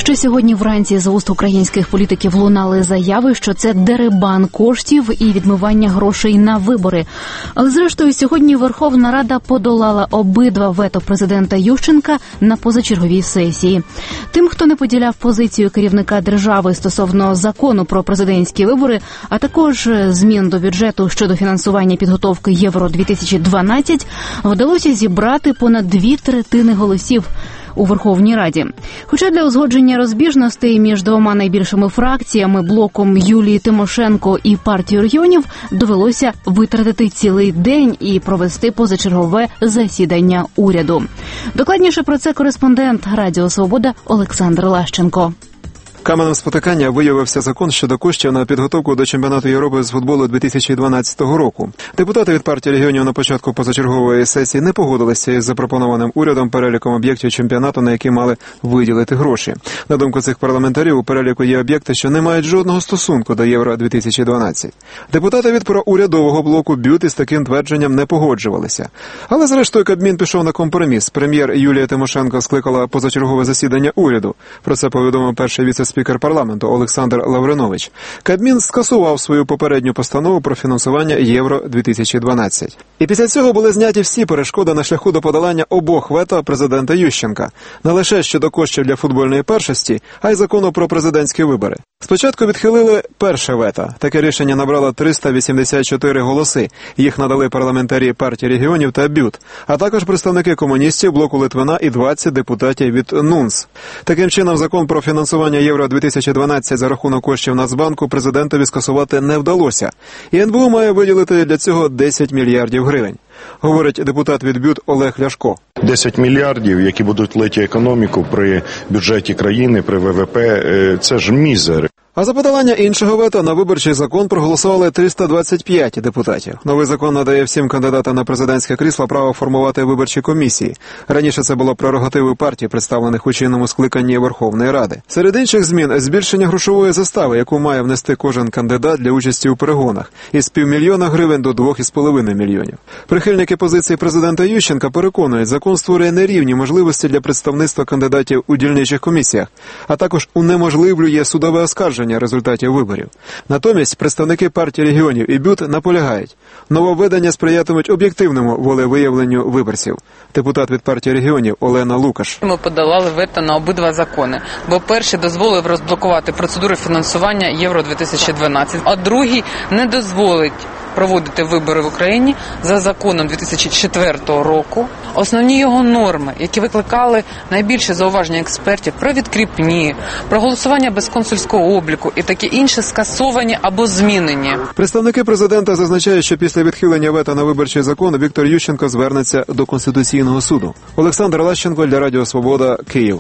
Ще сьогодні вранці з уст українських політиків лунали заяви, що це дерибан коштів і відмивання грошей на вибори. Але зрештою сьогодні Верховна Рада подолала обидва вето президента Ющенка на позачерговій сесії. Тим, хто не поділяв позицію керівника держави стосовно закону про президентські вибори, а також змін до бюджету щодо фінансування підготовки Євро дві тисячі дванадцять, вдалося зібрати понад дві третини голосів у Верховній Раді. Хоча для узгодження розбіжностей між двома найбільшими фракціями, блоком Юлії Тимошенко і партією регіонів, довелося витратити цілий день і провести позачергове засідання уряду. Докладніше про це кореспондент Радіо Свобода Олександр Лащенко. Каменем спотикання виявився закон щодо коштів на підготовку до чемпіонату Європи з футболу дві тисячі дванадцятого року. Депутати від партії регіонів на початку позачергової сесії не погодилися із запропонованим урядом переліком об'єктів чемпіонату, на які мали виділити гроші. На думку цих парламентарів, у переліку є об'єкти, що не мають жодного стосунку до Євро дві тисячі дванадцять. Депутати від проурядового блоку БЮТ із таким твердженням не погоджувалися. Але зрештою Кабмін пішов на компроміс. Прем'єр Юлія Тимошенко скликала позачергове засідання уряду. Про це повідомив перший віце-спікер парламенту Олександр Лавринович. Кабмін скасував свою попередню постанову про фінансування Євро дві тисячі дванадцять. І після цього були зняті всі перешкоди на шляху до подолання обох вето президента Ющенка. Не лише щодо коштів для футбольної першості, а й закону про президентські вибори. Спочатку відхилили перше вето. Таке рішення набрало триста вісімдесят чотири голоси. Їх надали парламентарі партії регіонів та БЮТ, а також представники комуністів, блоку Литвина і двадцять депутатів від НУНС. Таким чином, закон про фінансування Євро дві тисячі дванадцять за рахунок коштів Нацбанку президентові скасувати не вдалося. І ен бе у має виділити для цього десять мільярдів гривень. Говорить депутат від БЮТ Олег Ляшко. десять мільярдів, які будуть лити економіку при бюджеті країни, при ве ве пе, це ж мізер. А за подолання іншого вето на виборчий закон проголосували триста двадцять п'ять депутатів. Новий закон надає всім кандидатам на президентське крісло право формувати виборчі комісії. Раніше це було прерогативою партій, представлених у чинному скликанні Верховної Ради. Серед інших змін – збільшення грошової застави, яку має внести кожен кандидат для участі у перегонах, із півмільйона гривень до двох із половиною мільйонів. Прихильники позиції президента Ющенка переконують, закон створює нерівні можливості для представництва кандидатів у дільничих комісіях, а також унеможливлює судове оскарження результатів виборів. Натомість представники партії регіонів і БЮТ наполягають, нововведення сприятимуть об'єктивному волевиявленню виборців. Депутат від партії регіонів Олена Лукаш. Ми подолали вето на обидва закони, бо перший дозволив розблокувати процедури фінансування Євро дві тисячі дванадцять, а другий не дозволить проводити вибори в Україні за законом дві тисячі четвертого року. Основні його норми, які викликали найбільше зауваження експертів про відкріпні, про голосування без консульського обліку і таке інше, скасовані або змінені. Представники президента зазначають, що після відхилення вето на виборчий закон Віктор Ющенко звернеться до Конституційного суду. Олександр Лащенко для Радіо Свобода, Київ.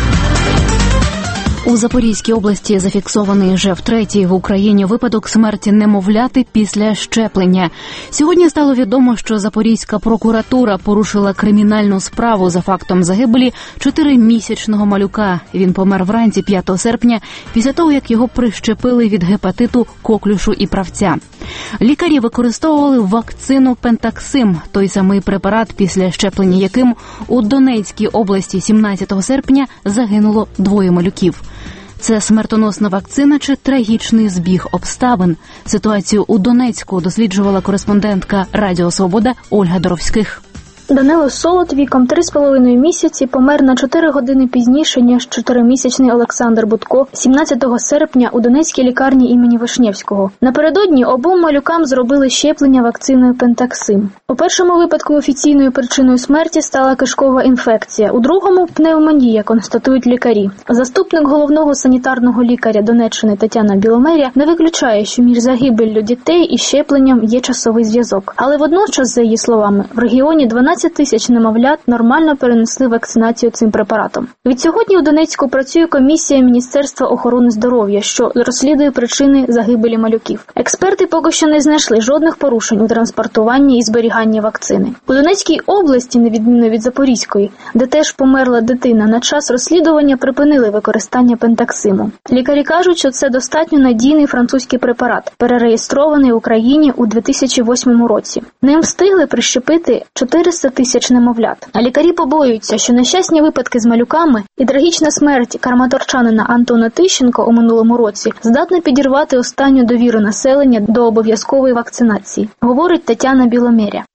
У Запорізькій області зафіксований вже втретє в Україні випадок смерті немовляти після щеплення. Сьогодні стало відомо, що Запорізька прокуратура порушила кримінальну справу за фактом загибелі чотиримісячного малюка. Він помер вранці п'ятого серпня після того, як його прищепили від гепатиту, коклюшу і правця. Лікарі використовували вакцину Пентаксим, той самий препарат, після щеплення яким у Донецькій області сімнадцятого серпня загинуло двоє малюків. Це смертоносна вакцина чи трагічний збіг обставин? Ситуацію у Донецьку досліджувала кореспондентка Радіо Свобода Ольга Доровських. Данило Солод віком три з половиною місяці помер на чотири години пізніше, ніж чотиримісячний Олександр Будко сімнадцятого серпня у Донецькій лікарні імені Вишнєвського. Напередодні обом малюкам зробили щеплення вакциною Пентаксим. У першому випадку офіційною причиною смерті стала кишкова інфекція, у другому – пневмонія, констатують лікарі. Заступник головного санітарного лікаря Донеччини Тетяна Біломеря не виключає, що між загибеллю дітей і щепленням є часовий зв'язок. Але водночас, за її словами, в регіоні дванадцять тисяч немовлят нормально перенесли вакцинацію цим препаратом. Відсьогодні у Донецьку працює комісія Міністерства охорони здоров'я, що розслідує причини загибелі малюків. Експерти поки що не знайшли жодних порушень у транспортуванні і зберіганні вакцини. У Донецькій області, на відміну від Запорізької, де теж померла дитина, на час розслідування припинили використання Пентаксиму. Лікарі кажуть, що це достатньо надійний французький препарат, перереєстрований в Україні у дві тисячі восьмому році. Ним встигли прищепити чотириста чотириста тисяч немовлят. А лікарі побоюються, що нещасні випадки з малюками і трагічна смерть краматорчанина Антона Тищенко у минулому році здатна підірвати останню довіру населення до обов'язкової вакцинації, говорить Тетяна Біломєря.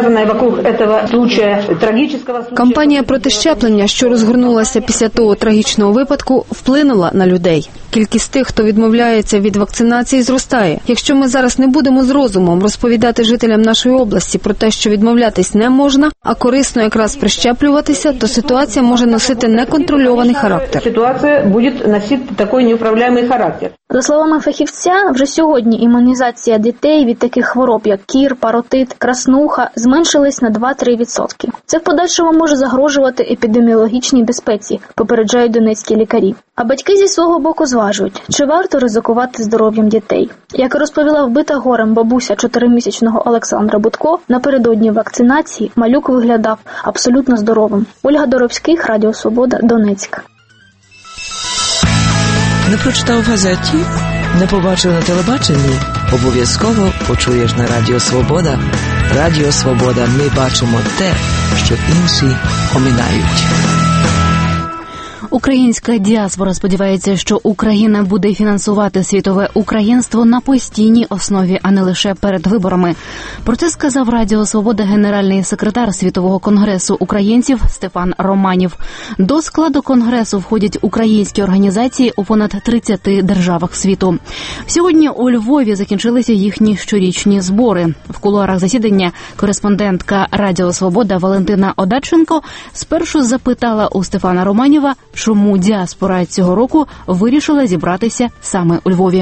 Кампанія проти щеплення, що розгорнулася після того трагічного випадку, вплинула на людей. Кількість тих, хто відмовляється від вакцинації, зростає. Якщо ми зараз не будемо з розумом розповідати жителям нашої області про те, що відмовлятись не можна, а корисно якраз прищеплюватися, то ситуація може носити неконтрольований характер. Ситуація буде носити такий неуправляємий характер. За словами фахівця, вже сьогодні імунізація дітей від таких хвороб, як кір, паротит, краснуха, зменшилась на два-три відсотки. Це в подальшому може загрожувати епідеміологічній безпеці, попереджають донецькі лікарі. А батьки зі свого боку зважують, чи варто ризикувати здоров'ям дітей. Як розповіла вбита горем бабуся чотиримісячного Олександра Будко, напередодні вакцинації малюк виглядав абсолютно здоровим. Ольга Доробських, Радіо Свобода, Донецьк. Не прочитав в газеті? Не побачив на телебаченні? Обов'язково почуєш на Радіо Свобода. Радіо Свобода. Ми бачимо те, що інші оминають. Українська діаспора сподівається, що Україна буде фінансувати світове українство на постійній основі, а не лише перед виборами. Про це сказав Радіо Свобода генеральний секретар Світового конгресу українців Стефан Романів. До складу конгресу входять українські організації у понад тридцяти державах світу. Сьогодні у Львові закінчилися їхні щорічні збори. В кулуарах засідання кореспондентка Радіо Свобода Валентина Одаченко спершу запитала у Стефана Романєва, чому діаспора цього року вирішила зібратися саме у Львові.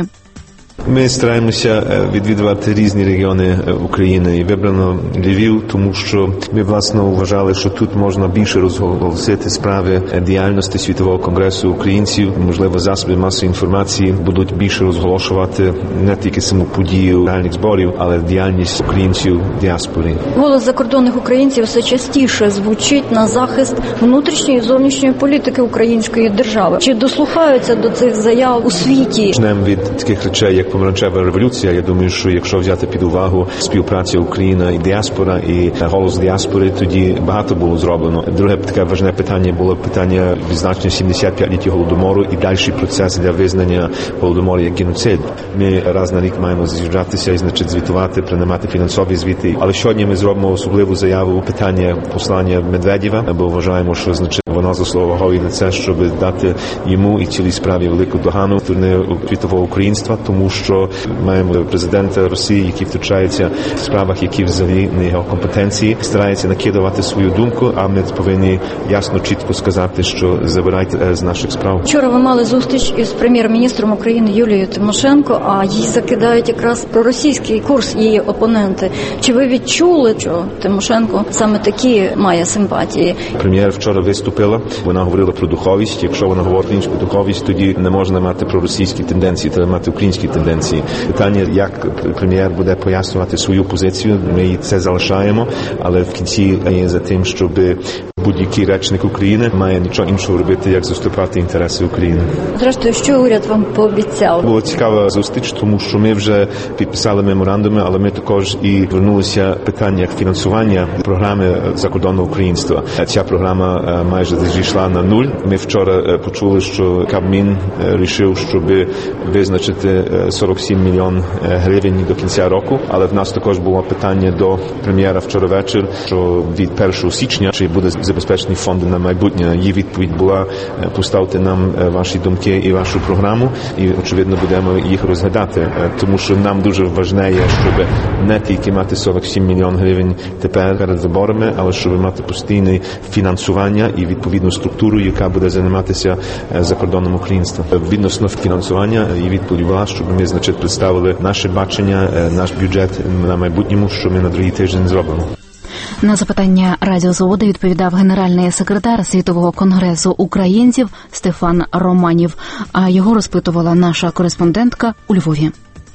Ми стараємося відвідувати різні регіони України і вибрано Львів, тому що ми, власне, вважали, що тут можна більше розголосити справи діяльності Світового конгресу українців. Можливо, засоби масової інформації будуть більше розголошувати не тільки саму подію реальних зборів, але діяльність українців діаспори. Голос закордонних українців все частіше звучить на захист внутрішньої і зовнішньої політики української держави. Чи дослухаються до цих заяв у світі? Почнемо від таких речей, як помаранчева революція. Я думаю, що якщо взяти під увагу співпрацю Україна і діаспора, і голос діаспори, тоді багато було зроблено. Друге таке важне питання було питання відзначення сімдесят п'ять ліття Голодомору і дальший процес для визнання Голодомору як геноцид. Ми раз на рік маємо з'їжджатися і, значить, звітувати, приймати фінансові звіти. Але сьогодні ми зробимо особливу заяву питання послання Медведєва, бо вважаємо, що, значить, воно заслуговує на це, щоб дати йому і цілій справі велику догану сторони світового українства, тому що маємо президента Росії, який втручається в справах, які взагалі не його компетенції, старається накидувати свою думку, а ми повинні ясно, чітко сказати, що забирайте з наших справ. Вчора ви мали зустріч із прем'єр-міністром України Юлією Тимошенко, а їй закидають якраз проросійський курс її опоненти. Чи ви відчули, що Тимошенко саме такі має симпатії? Прем'єр вчора виступила, вона говорила про духовість. Якщо вона говорить іншу духовість, тоді не можна мати проросійські тенденції, треба мати українські тенденції. Питання, як прем'єр буде пояснювати свою позицію, ми це залишаємо, але в кінці є за тим, щоб будь-який речник України має нічого іншого робити, як заступати інтереси України. Зрештою, що уряд вам пообіцяв? Була цікава зустріч, тому що ми вже підписали меморандуми, але ми також і вернулися питання як фінансування програми закордонного українства. Ця програма майже зійшла на нуль. Ми вчора почули, що Кабмін вирішив, щоб визначити сорок сім мільйон гривень до кінця року, але в нас також було питання до прем'єра вчора вечір, що від першого січня чи буде забезпечені фонди на майбутнє. Її відповідь була: поставте нам ваші думки і вашу програму, і, очевидно, будемо їх розглядати, тому що нам дуже важне є, щоб не тільки мати сорок сім мільйон гривень тепер перед виборами, але щоб мати постійне фінансування і відповідну структуру, яка буде займатися закордонним українством. Відносно фінансування і відповідь була, щоб ми, значить, представили наше бачення, наш бюджет на майбутньому, що ми на другий тиждень зробимо. На запитання Радіо Свобода відповідав генеральний секретар Світового конгресу українців Стефан Романів, а його розпитувала наша кореспондентка у Львові.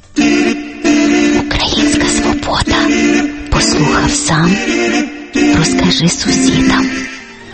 Українська свобода. Послухав сам, розкажи сусідам.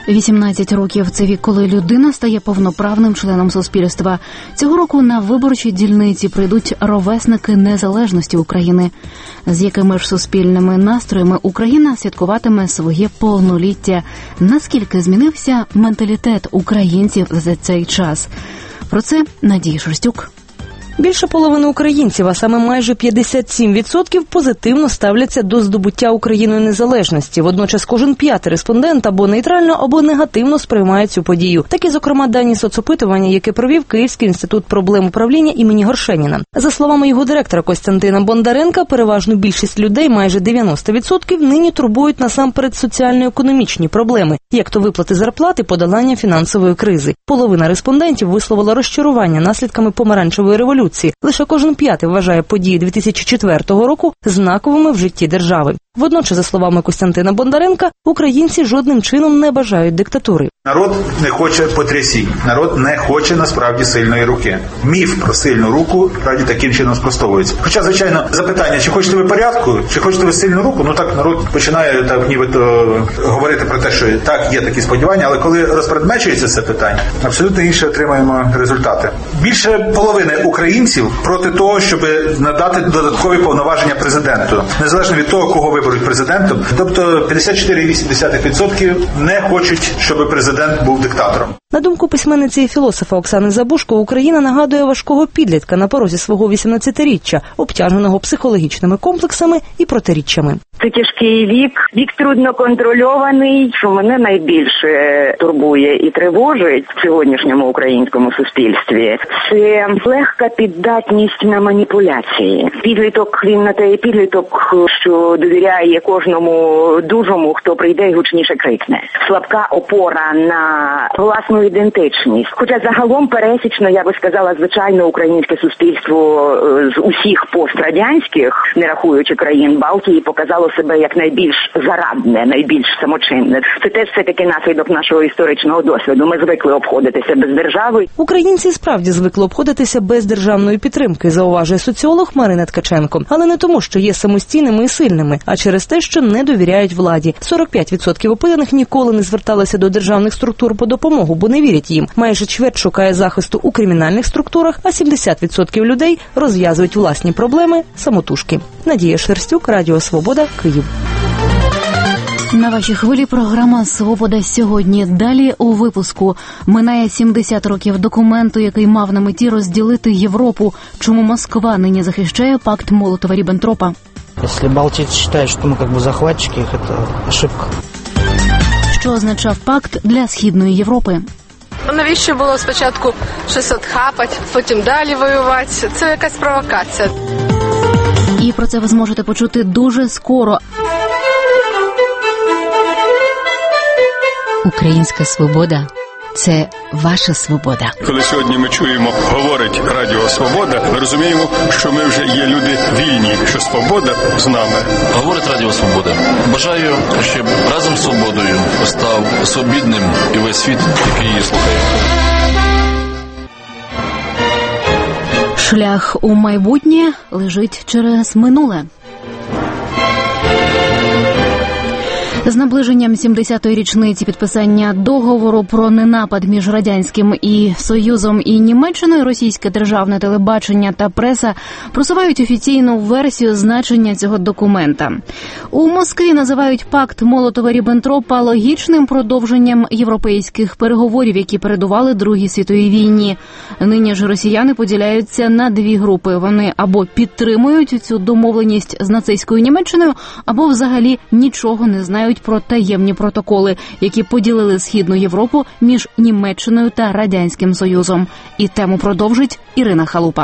вісімнадцять років – це вік, коли людина стає повноправним членом суспільства. Цього року на виборчі дільниці прийдуть ровесники незалежності України. З якими ж суспільними настроями Україна святкуватиме своє повноліття? Наскільки змінився менталітет українців за цей час? Про це Надія Шерстюк. Більше половини українців, а саме майже п'ятдесят сім відсотків, позитивно ставляться до здобуття Україною незалежності. Водночас кожен п'ятий респондент або нейтрально, або негативно сприймає цю подію. Такі, зокрема, дані соцопитування, яке провів Київський інститут проблем управління імені Горшеніна. За словами його директора Костянтина Бондаренка, переважну більшість людей, майже дев'яносто відсотків, нині турбують насамперед соціально-економічні проблеми, як то виплати зарплат і подолання фінансової кризи. Половина респондентів висловила розчарування наслідками помаранчевої революції. Лише кожен п'ятий вважає події дві тисячі четвертого року знаковими в житті держави. Водночас, за словами Костянтина Бондаренка, українці жодним чином не бажають диктатури. Народ не хоче потрясінь, народ не хоче насправді сильної руки. Міф про сильну руку раді таким чином спростовується. Хоча, звичайно, запитання, чи хочете ви порядку, чи хочете ви сильну руку, ну так народ починає так нібито говорити про те, що так, є такі сподівання, але коли розпредмечується це питання, абсолютно інше отримаємо результати. Більше половини українців проти того, щоб надати додаткові повноваження президенту, незалежно від того, кого виберуть президентом. Тобто п'ятдесят чотири цілих вісім десятих відсотка не хочуть, щоб президент був диктатором. На думку письменниці і філософа Оксани Забушко, Україна нагадує важкого підлітка на порозі свого вісімнадцятиріччя, обтяженого психологічними комплексами і протиріччями. Це тяжкий вік, вік трудно контрольований, що мене найбільше турбує і тривожить в сьогоднішньому українському суспільстві. Це легка піддатність на маніпуляції. Підліток, він на те підліток, що довіряє кожному дужому, хто прийде і гучніше крикне. Слабка опора на власну ідентичність. Хоча загалом пересічно, я би сказала, звичайно, українське суспільство з усіх пострадянських, не рахуючи країн Балтії, показало себе як найбільш зарадне, найбільш самочинне. Це теж все-таки наслідок нашого історичного досвіду. Ми звикли обходитися без держави. Українці справді звикли обходитися без державної підтримки, зауважує соціолог Марина Ткаченко. Але не тому, що є самостійними і сильними, а через те, що не довіряють владі. сорок п'ять відсотків опитаних ніколи не зверталися до державних структур по допомогу, бо не вірять їм. Майже чверть шукає захисту у кримінальних структурах, а сімдесят відсотків людей розв'язують власні проблеми самотужки. Надія Шерстюк, Радіо Свобода, Київ. На вашій хвилі програма «Свобода сьогодні». Далі у випуску. Минає сімдесят років документу, який мав на меті розділити Європу. Чому Москва нині захищає пакт Молотова-Ріббентропа? Якщо балтійці вважають, що ми як би захватчики, це ошибка. Що означав пакт для Східної Європи? Навіщо було спочатку щось отхапати, потім далі воювати? Це якась провокація. І про це ви зможете почути дуже скоро. Українська свобода – це ваша свобода. Коли сьогодні ми чуємо, говорить Радіо Свобода, ми розуміємо, що ми вже є люди вільні, що свобода з нами. Говорить Радіо Свобода. Бажаю, щоб разом з свободою став свобідним і весь світ, який її слухає. Шлях у майбутнє лежить через минуле. З наближенням сімдесятої річниці підписання договору про ненапад між Радянським і Союзом і Німеччиною російське державне телебачення та преса просувають офіційну версію значення цього документа. У Москві називають пакт Молотова-Ріббентропа логічним продовженням європейських переговорів, які передували Другій світовій війні. Нині ж росіяни поділяються на дві групи. Вони або підтримують цю домовленість з нацистською Німеччиною, або взагалі нічого не знають про таємні протоколи, які поділили Східну Європу між Німеччиною та Радянським Союзом. І тему продовжить Ірина Халупа.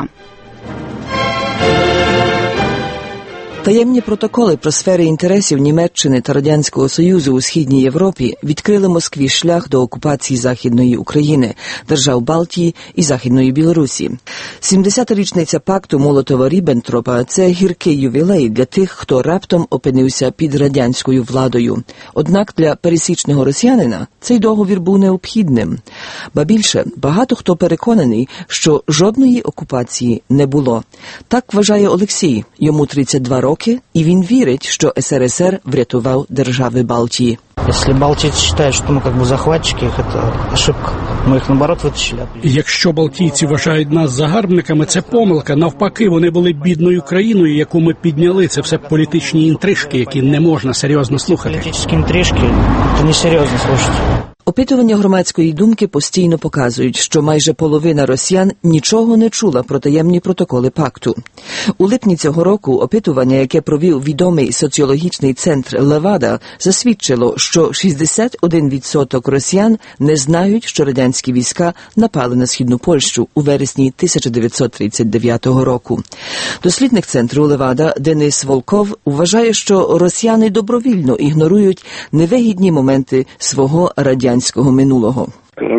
Таємні протоколи про сфери інтересів Німеччини та Радянського Союзу у Східній Європі відкрили Москві шлях до окупації Західної України, держав Балтії і Західної Білорусі. сімдесята річниця пакту Молотова-Ріббентропа – це гіркий ювілей для тих, хто раптом опинився під радянською владою. Однак для пересічного росіянина цей договір був необхідним. Ба більше, багато хто переконаний, що жодної окупації не було. Так вважає Олексій, йому тридцять два роки. роки, і він вірить, що ес ер ес ер врятував держави Балтії. Если балтийцы считают, что мы как бы захватчики, их это ошибка. Мы их наоборот вытащили. Якщо балтійці вважають нас загарбниками, це помилка. Навпаки, вони були бідною країною, яку ми підняли. Це все політичні інтрижки, які не можна серйозно слухати. Політичні інтрижки – це не серйозно слухати. Опитування громадської думки постійно показують, що майже половина росіян нічого не чула про таємні протоколи пакту. У липні цього року опитування, яке провів відомий соціологічний центр Левада, засвідчило, що шістдесят один відсоток росіян не знають, що радянські війська напали на Східну Польщу у вересні тисяча дев'ятсот тридцять дев'ятого року. Дослідник центру Левада Денис Волков вважає, що росіяни добровільно ігнорують невигідні моменти свого радянського минулого.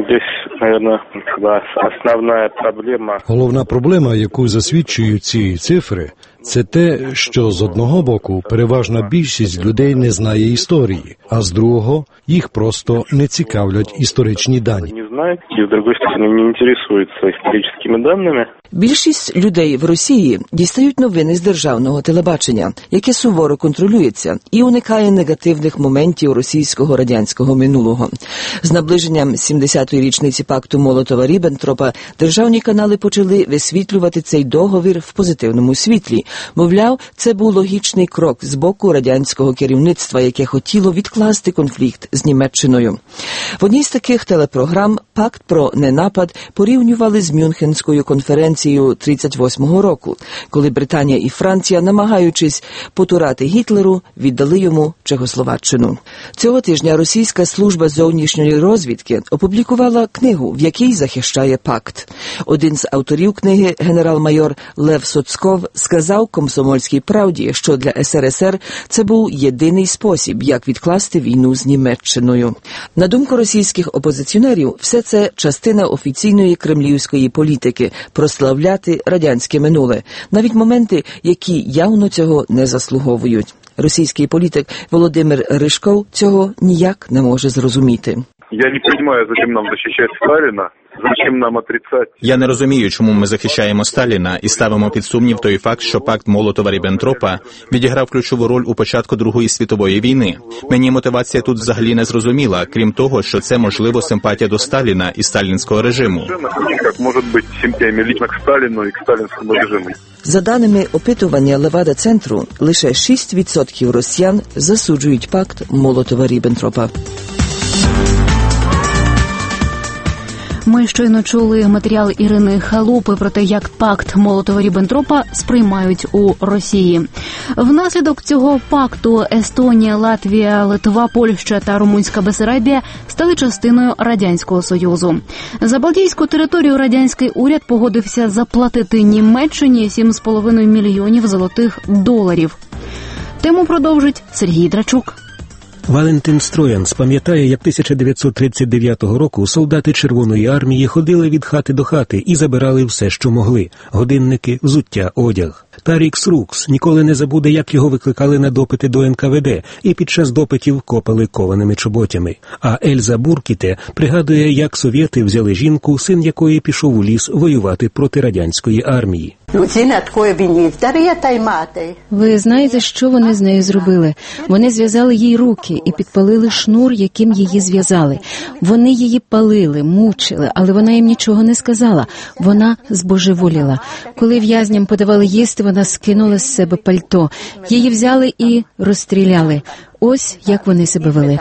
Головна проблема, яку засвідчують ці цифри, це те, що з одного боку переважна більшість людей не знає історії, а з другого їх просто не цікавлять історичні дані. Не знають, і з іншої сторони не інтересуються історичними даними. Більшість людей в Росії дістають новини з державного телебачення, яке суворо контролюється і уникає негативних моментів російського радянського минулого. З наближенням сімдесятої річниці пакту Молотова-Ріббентропа державні канали почали висвітлювати цей договір в позитивному світлі. Мовляв, це був логічний крок з боку радянського керівництва, яке хотіло відкласти конфлікт з Німеччиною. В одній з таких телепрограм пакт про ненапад порівнювали з Мюнхенською конференцією тридцять восьмого року, коли Британія і Франція, намагаючись потурати Гітлеру, віддали йому Чехословаччину. Цього тижня російська служба зовнішньої розвідки опублікувала книгу, в якій захищає пакт. Один з авторів книги, генерал-майор Лев Соцков, сказав «Комсомольській правді», що для ес ер ес ер це був єдиний спосіб, як відкласти війну з Німеччиною. На думку російських опозиціонерів, все це частина офіційної кремлівської політики – прославляти радянське минуле, навіть моменти, які явно цього не заслуговують. Російський політик Володимир Ришков цього ніяк не може зрозуміти. Я не розумію, зачем нам захищати Сталіна. Зачем нам отрицать? Я не розумію, чому ми захищаємо Сталіна і ставимо під сумнів той факт, що пакт Молотова-Ріббентропа відіграв ключову роль у початку Другої світової війни. Мені мотивація тут взагалі не зрозуміла, крім того, що це, можливо, симпатія до Сталіна і сталінського режиму. Як може бути симпатія лично к Сталіну і к сталінському режиму? За даними опитування Левада-центру, лише шість відсотків росіян засуджують пакт Молотова-Ріббентропа. Ми щойно чули матеріал Ірини Халупи про те, як пакт Молотова-Ріббентропа сприймають у Росії. Внаслідок цього пакту Естонія, Латвія, Литва, Польща та Румунська Бессарабія стали частиною Радянського Союзу. За Балтійську територію радянський уряд погодився заплатити Німеччині сім з половиною мільйонів золотих доларів. Тему продовжить Сергій Драчук. Валентин Строян пам'ятає, як тисяча дев'ятсот тридцять дев'ятого року солдати Червоної армії ходили від хати до хати і забирали все, що могли – годинники, взуття, одяг. Тарікс Рукс ніколи не забуде, як його викликали на допити до ен ка ве де і під час допитів копали кованими чоботями. А Ельза Буркіте пригадує, як совєти взяли жінку, син якої пішов у ліс воювати проти радянської армії. Ви знаєте, що вони з нею зробили? Вони зв'язали їй руки і підпалили шнур, яким її зв'язали. Вони її палили, мучили, але вона їм нічого не сказала. Вона збожеволіла. Коли в'язням подавали їсти, вона скинула з себе пальто. Її взяли і розстріляли. Ось як вони себе вели.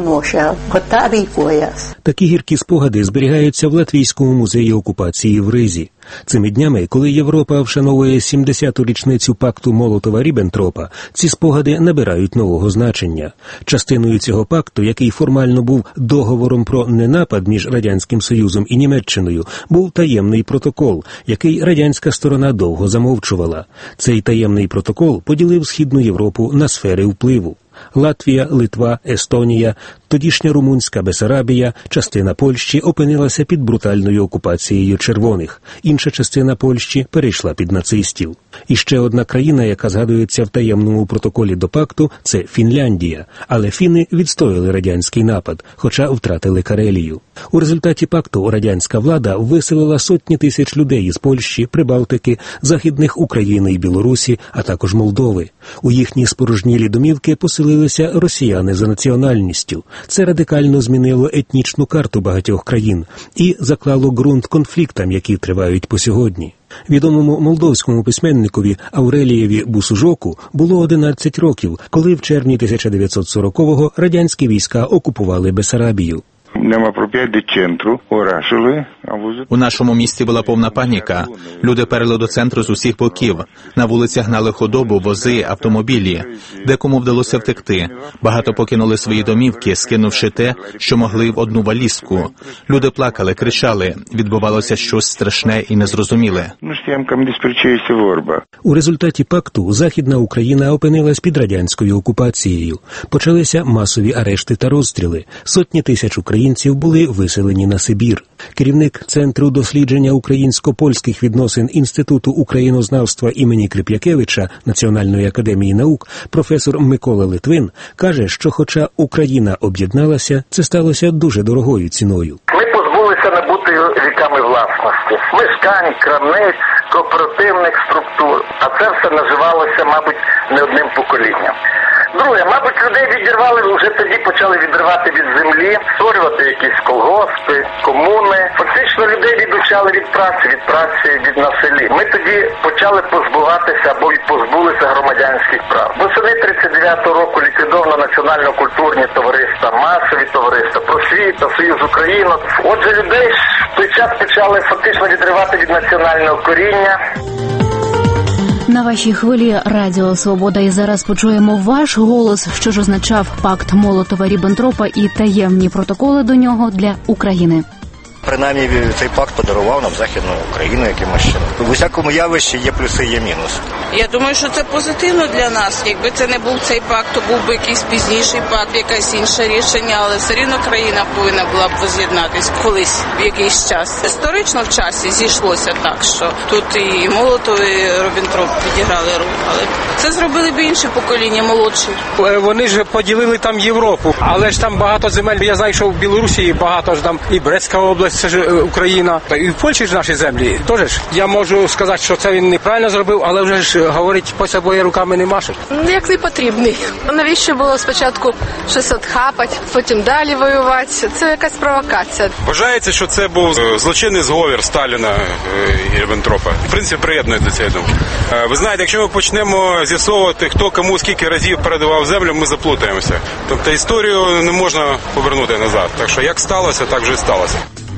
Такі гіркі спогади зберігаються в Латвійському музеї окупації в Ризі. Цими днями, коли Європа вшановує сімдесяту річницю пакту Молотова-Ріббентропа, ці спогади набирають нового значення. Частиною цього пакту, який формально був договором про ненапад між Радянським Союзом і Німеччиною, був таємний протокол, який радянська сторона довго замовчувала. Цей таємний протокол поділив Східну Європу на сфери впливу. Латвія, Литва, Естонія, тодішня Румунська Бессарабія, частина Польщі опинилася під брутальною окупацією червоних. Інша частина Польщі перейшла під нацистів. І ще одна країна, яка згадується в таємному протоколі до пакту, це Фінляндія. Але фіни відстояли радянський напад, хоча втратили Карелію. У результаті пакту радянська влада виселила сотні тисяч людей із Польщі, Прибалтики, західних України і Білорусі, а також Молдови. У їхні спорожнілі домівки поселилися росіяни за національністю. Це радикально змінило етнічну карту багатьох країн і заклало ґрунт конфліктам, які тривають по сьогодні. Відомому молдовському письменникові Аурелієві Бусужоку було одинадцять років, коли в червні тисяча дев'ятсот сорокового радянські війська окупували Бессарабію. У нашому місті була повна паніка. Люди перли до центру з усіх боків. На вулицях гнали худобу, вози, автомобілі. Декому вдалося втекти. Багато покинули свої домівки, скинувши те, що могли в одну валізку. Люди плакали, кричали. Відбувалося щось страшне і незрозуміле. У результаті пакту Західна Україна опинилась під радянською окупацією. Почалися масові арешти та розстріли. Сотні тисяч українців були виселені на Сибір. Керівник Центру дослідження українсько-польських відносин Інституту українознавства імені Крип'якевича Національної академії наук професор Микола Литвин каже, що хоча Україна об'єдналася, це сталося дуже дорогою ціною. Ми позбулися набутої віками власності, мешкань, крамниць, кооперативних структур, а це все наживалося, мабуть, не одним поколінням. Друге, мабуть, людей відірвали, вже тоді почали відривати від землі, створювати якісь колгоспи, комуни. Фактично людей відучали від праці, від праці, від населі. Ми тоді почали позбуватися або і позбулися громадянських прав. Восени тридцять дев'ятого року ліквідовано національно-культурні товариства, масові товариства, Просвіта, Союз Українок. Отже, людей в той час почали фактично відривати від національного коріння. На вашій хвилі Радіо Свобода, і зараз почуємо ваш голос, що ж означав пакт Молотова-Ріббентропа і таємні протоколи до нього для України. Принаймні цей пакт подарував нам Західну Україну якимось чином. В усякому явищі є плюси, є мінуси. Я думаю, що це позитивно для нас. Якби це не був цей пакт, то був би якийсь пізніший пакт, якесь інше рішення, але все рівно країна повинна була б воз'єднатись колись, в якийсь час. Історично в часі зійшлося так, що тут і Молотов, і Ріббентроп відіграли роль, але це зробили б інші покоління, молодші. Вони ж поділили там Європу, але ж там багато земель. Я знаю, що в Білорусі багато ж там і Брестська область, це ж Україна, та і в Польщі ж наші землі. Тож я можу сказати, що це він неправильно зробив, але вже ж говорить, по собою руками не машуть. Як не потрібний. Навіщо було спочатку щось отхапати, потім далі воювати? Це якась провокація. Вважається, що це був злочинний зговір Сталіна і Ріббентропа. В принципі, приєднується до цієї думки. Ви знаєте, якщо ми почнемо з'ясовувати, хто кому скільки разів передавав землю, ми заплутаємося. Тобто історію не можна повернути назад. Так що як сталося, так вже і сталося.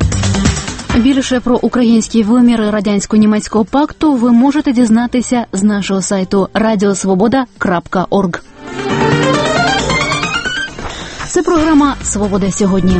Більше про українські виміри радянсько-німецького пакту ви можете дізнатися з нашого сайту радіосвобода крапка орг. Це програма «Свобода сьогодні».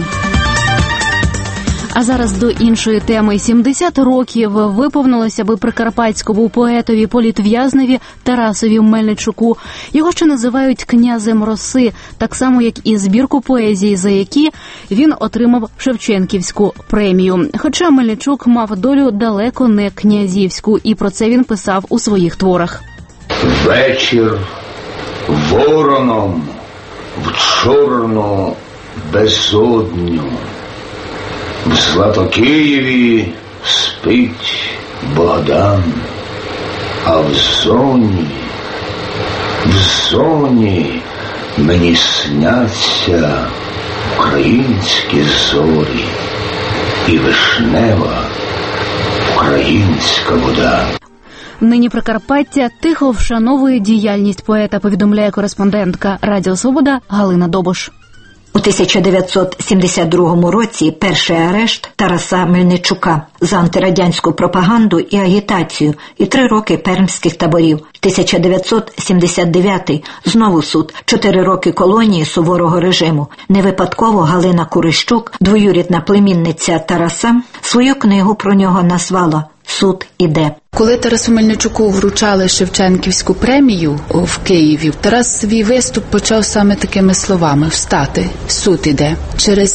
А зараз до іншої теми. сімдесят років виповнилося би прикарпатському поетові, політв'язневі Тарасові Мельничуку. Його ще називають князем роси, так само, як і збірку поезії, за які він отримав Шевченківську премію. Хоча Мельничук мав долю далеко не князівську, і про це він писав у своїх творах. Вечір вороном в чорну безодню. В Златокиєві спить Богдан, а в зоні, в зоні мені сняться українські зорі і вишнева українська вода. Нині Прикарпаття тихо вшановує діяльність поета, повідомляє кореспондентка Радіо Свобода Галина Добош. У тисяча дев'ятсот сімдесят другому році перший арешт Тараса Мельничука за антирадянську пропаганду і агітацію і три роки пермських таборів. тисяча дев'ятсот сімдесят дев'ятий знову суд, чотири роки колонії суворого режиму. Не випадково Галина Курищук, двоюрідна племінниця Тараса, свою книгу про нього назвала «Суд іде». Коли Тарасу Мельничуку вручали Шевченківську премію в Києві, Тарас свій виступ почав саме такими словами: «Встати, суд іде». Через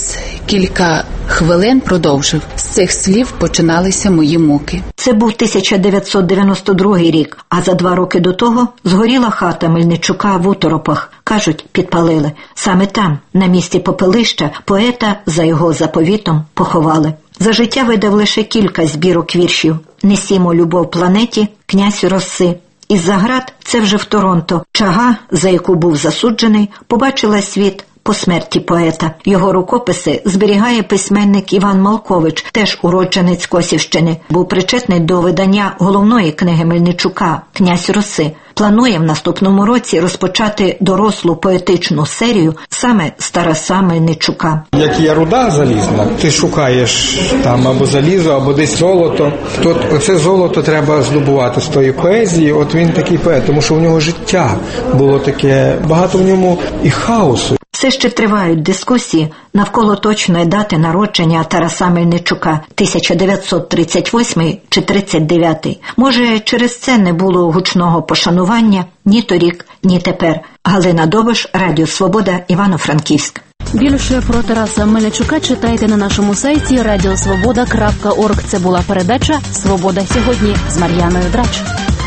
кілька хвилин продовжив. З цих слів починалися мої муки. Це був тисяча дев'ятсот дев'яносто другий рік, а за два роки до того згоріла хата Мельничука в Уторопах. Кажуть, підпалили. Саме там, на місці попелища, поета за його заповітом поховали. За життя видав лише кілька збірок віршів. «Несімо любов планеті», «Князь роси». Із-за град це вже в Торонто. Чага, за яку був засуджений, побачила світ по смерті поета. Його рукописи зберігає письменник Іван Малкович, теж уродженець Косівщини. Був причетний до видання головної книги Мельничука «Князь роси». Планує в наступному році розпочати дорослу поетичну серію саме з Тараса Мельничука. Як є руда залізна, ти шукаєш там або залізо, або десь золото. То оце золото треба здобувати з тої поезії. От він такий поет, тому що в нього життя було таке, багато в ньому і хаосу. Все ще тривають дискусії навколо точної дати народження Тараса Мельничука – тисяча дев'ятсот тридцять восьмий чи тридцять дев'ятий. Може, через це не було гучного пошанування ні торік, ні тепер. Галина Довбиш, Радіо Свобода, Івано-Франківськ. Більше про Тараса Мельничука читайте на нашому сайті радіосвобода крапка орг. Це була передача «Свобода сьогодні» з Мар'яною Драч.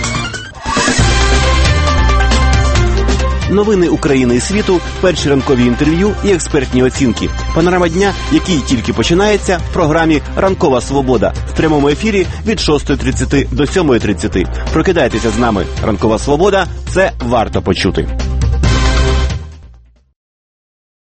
Новини України і світу, перші ранкові інтерв'ю і експертні оцінки. Панорама дня, який тільки починається, в програмі «Ранкова свобода» в прямому ефірі від шостої тридцять до сьомої тридцять. Прокидайтеся з нами. «Ранкова свобода» – це варто почути.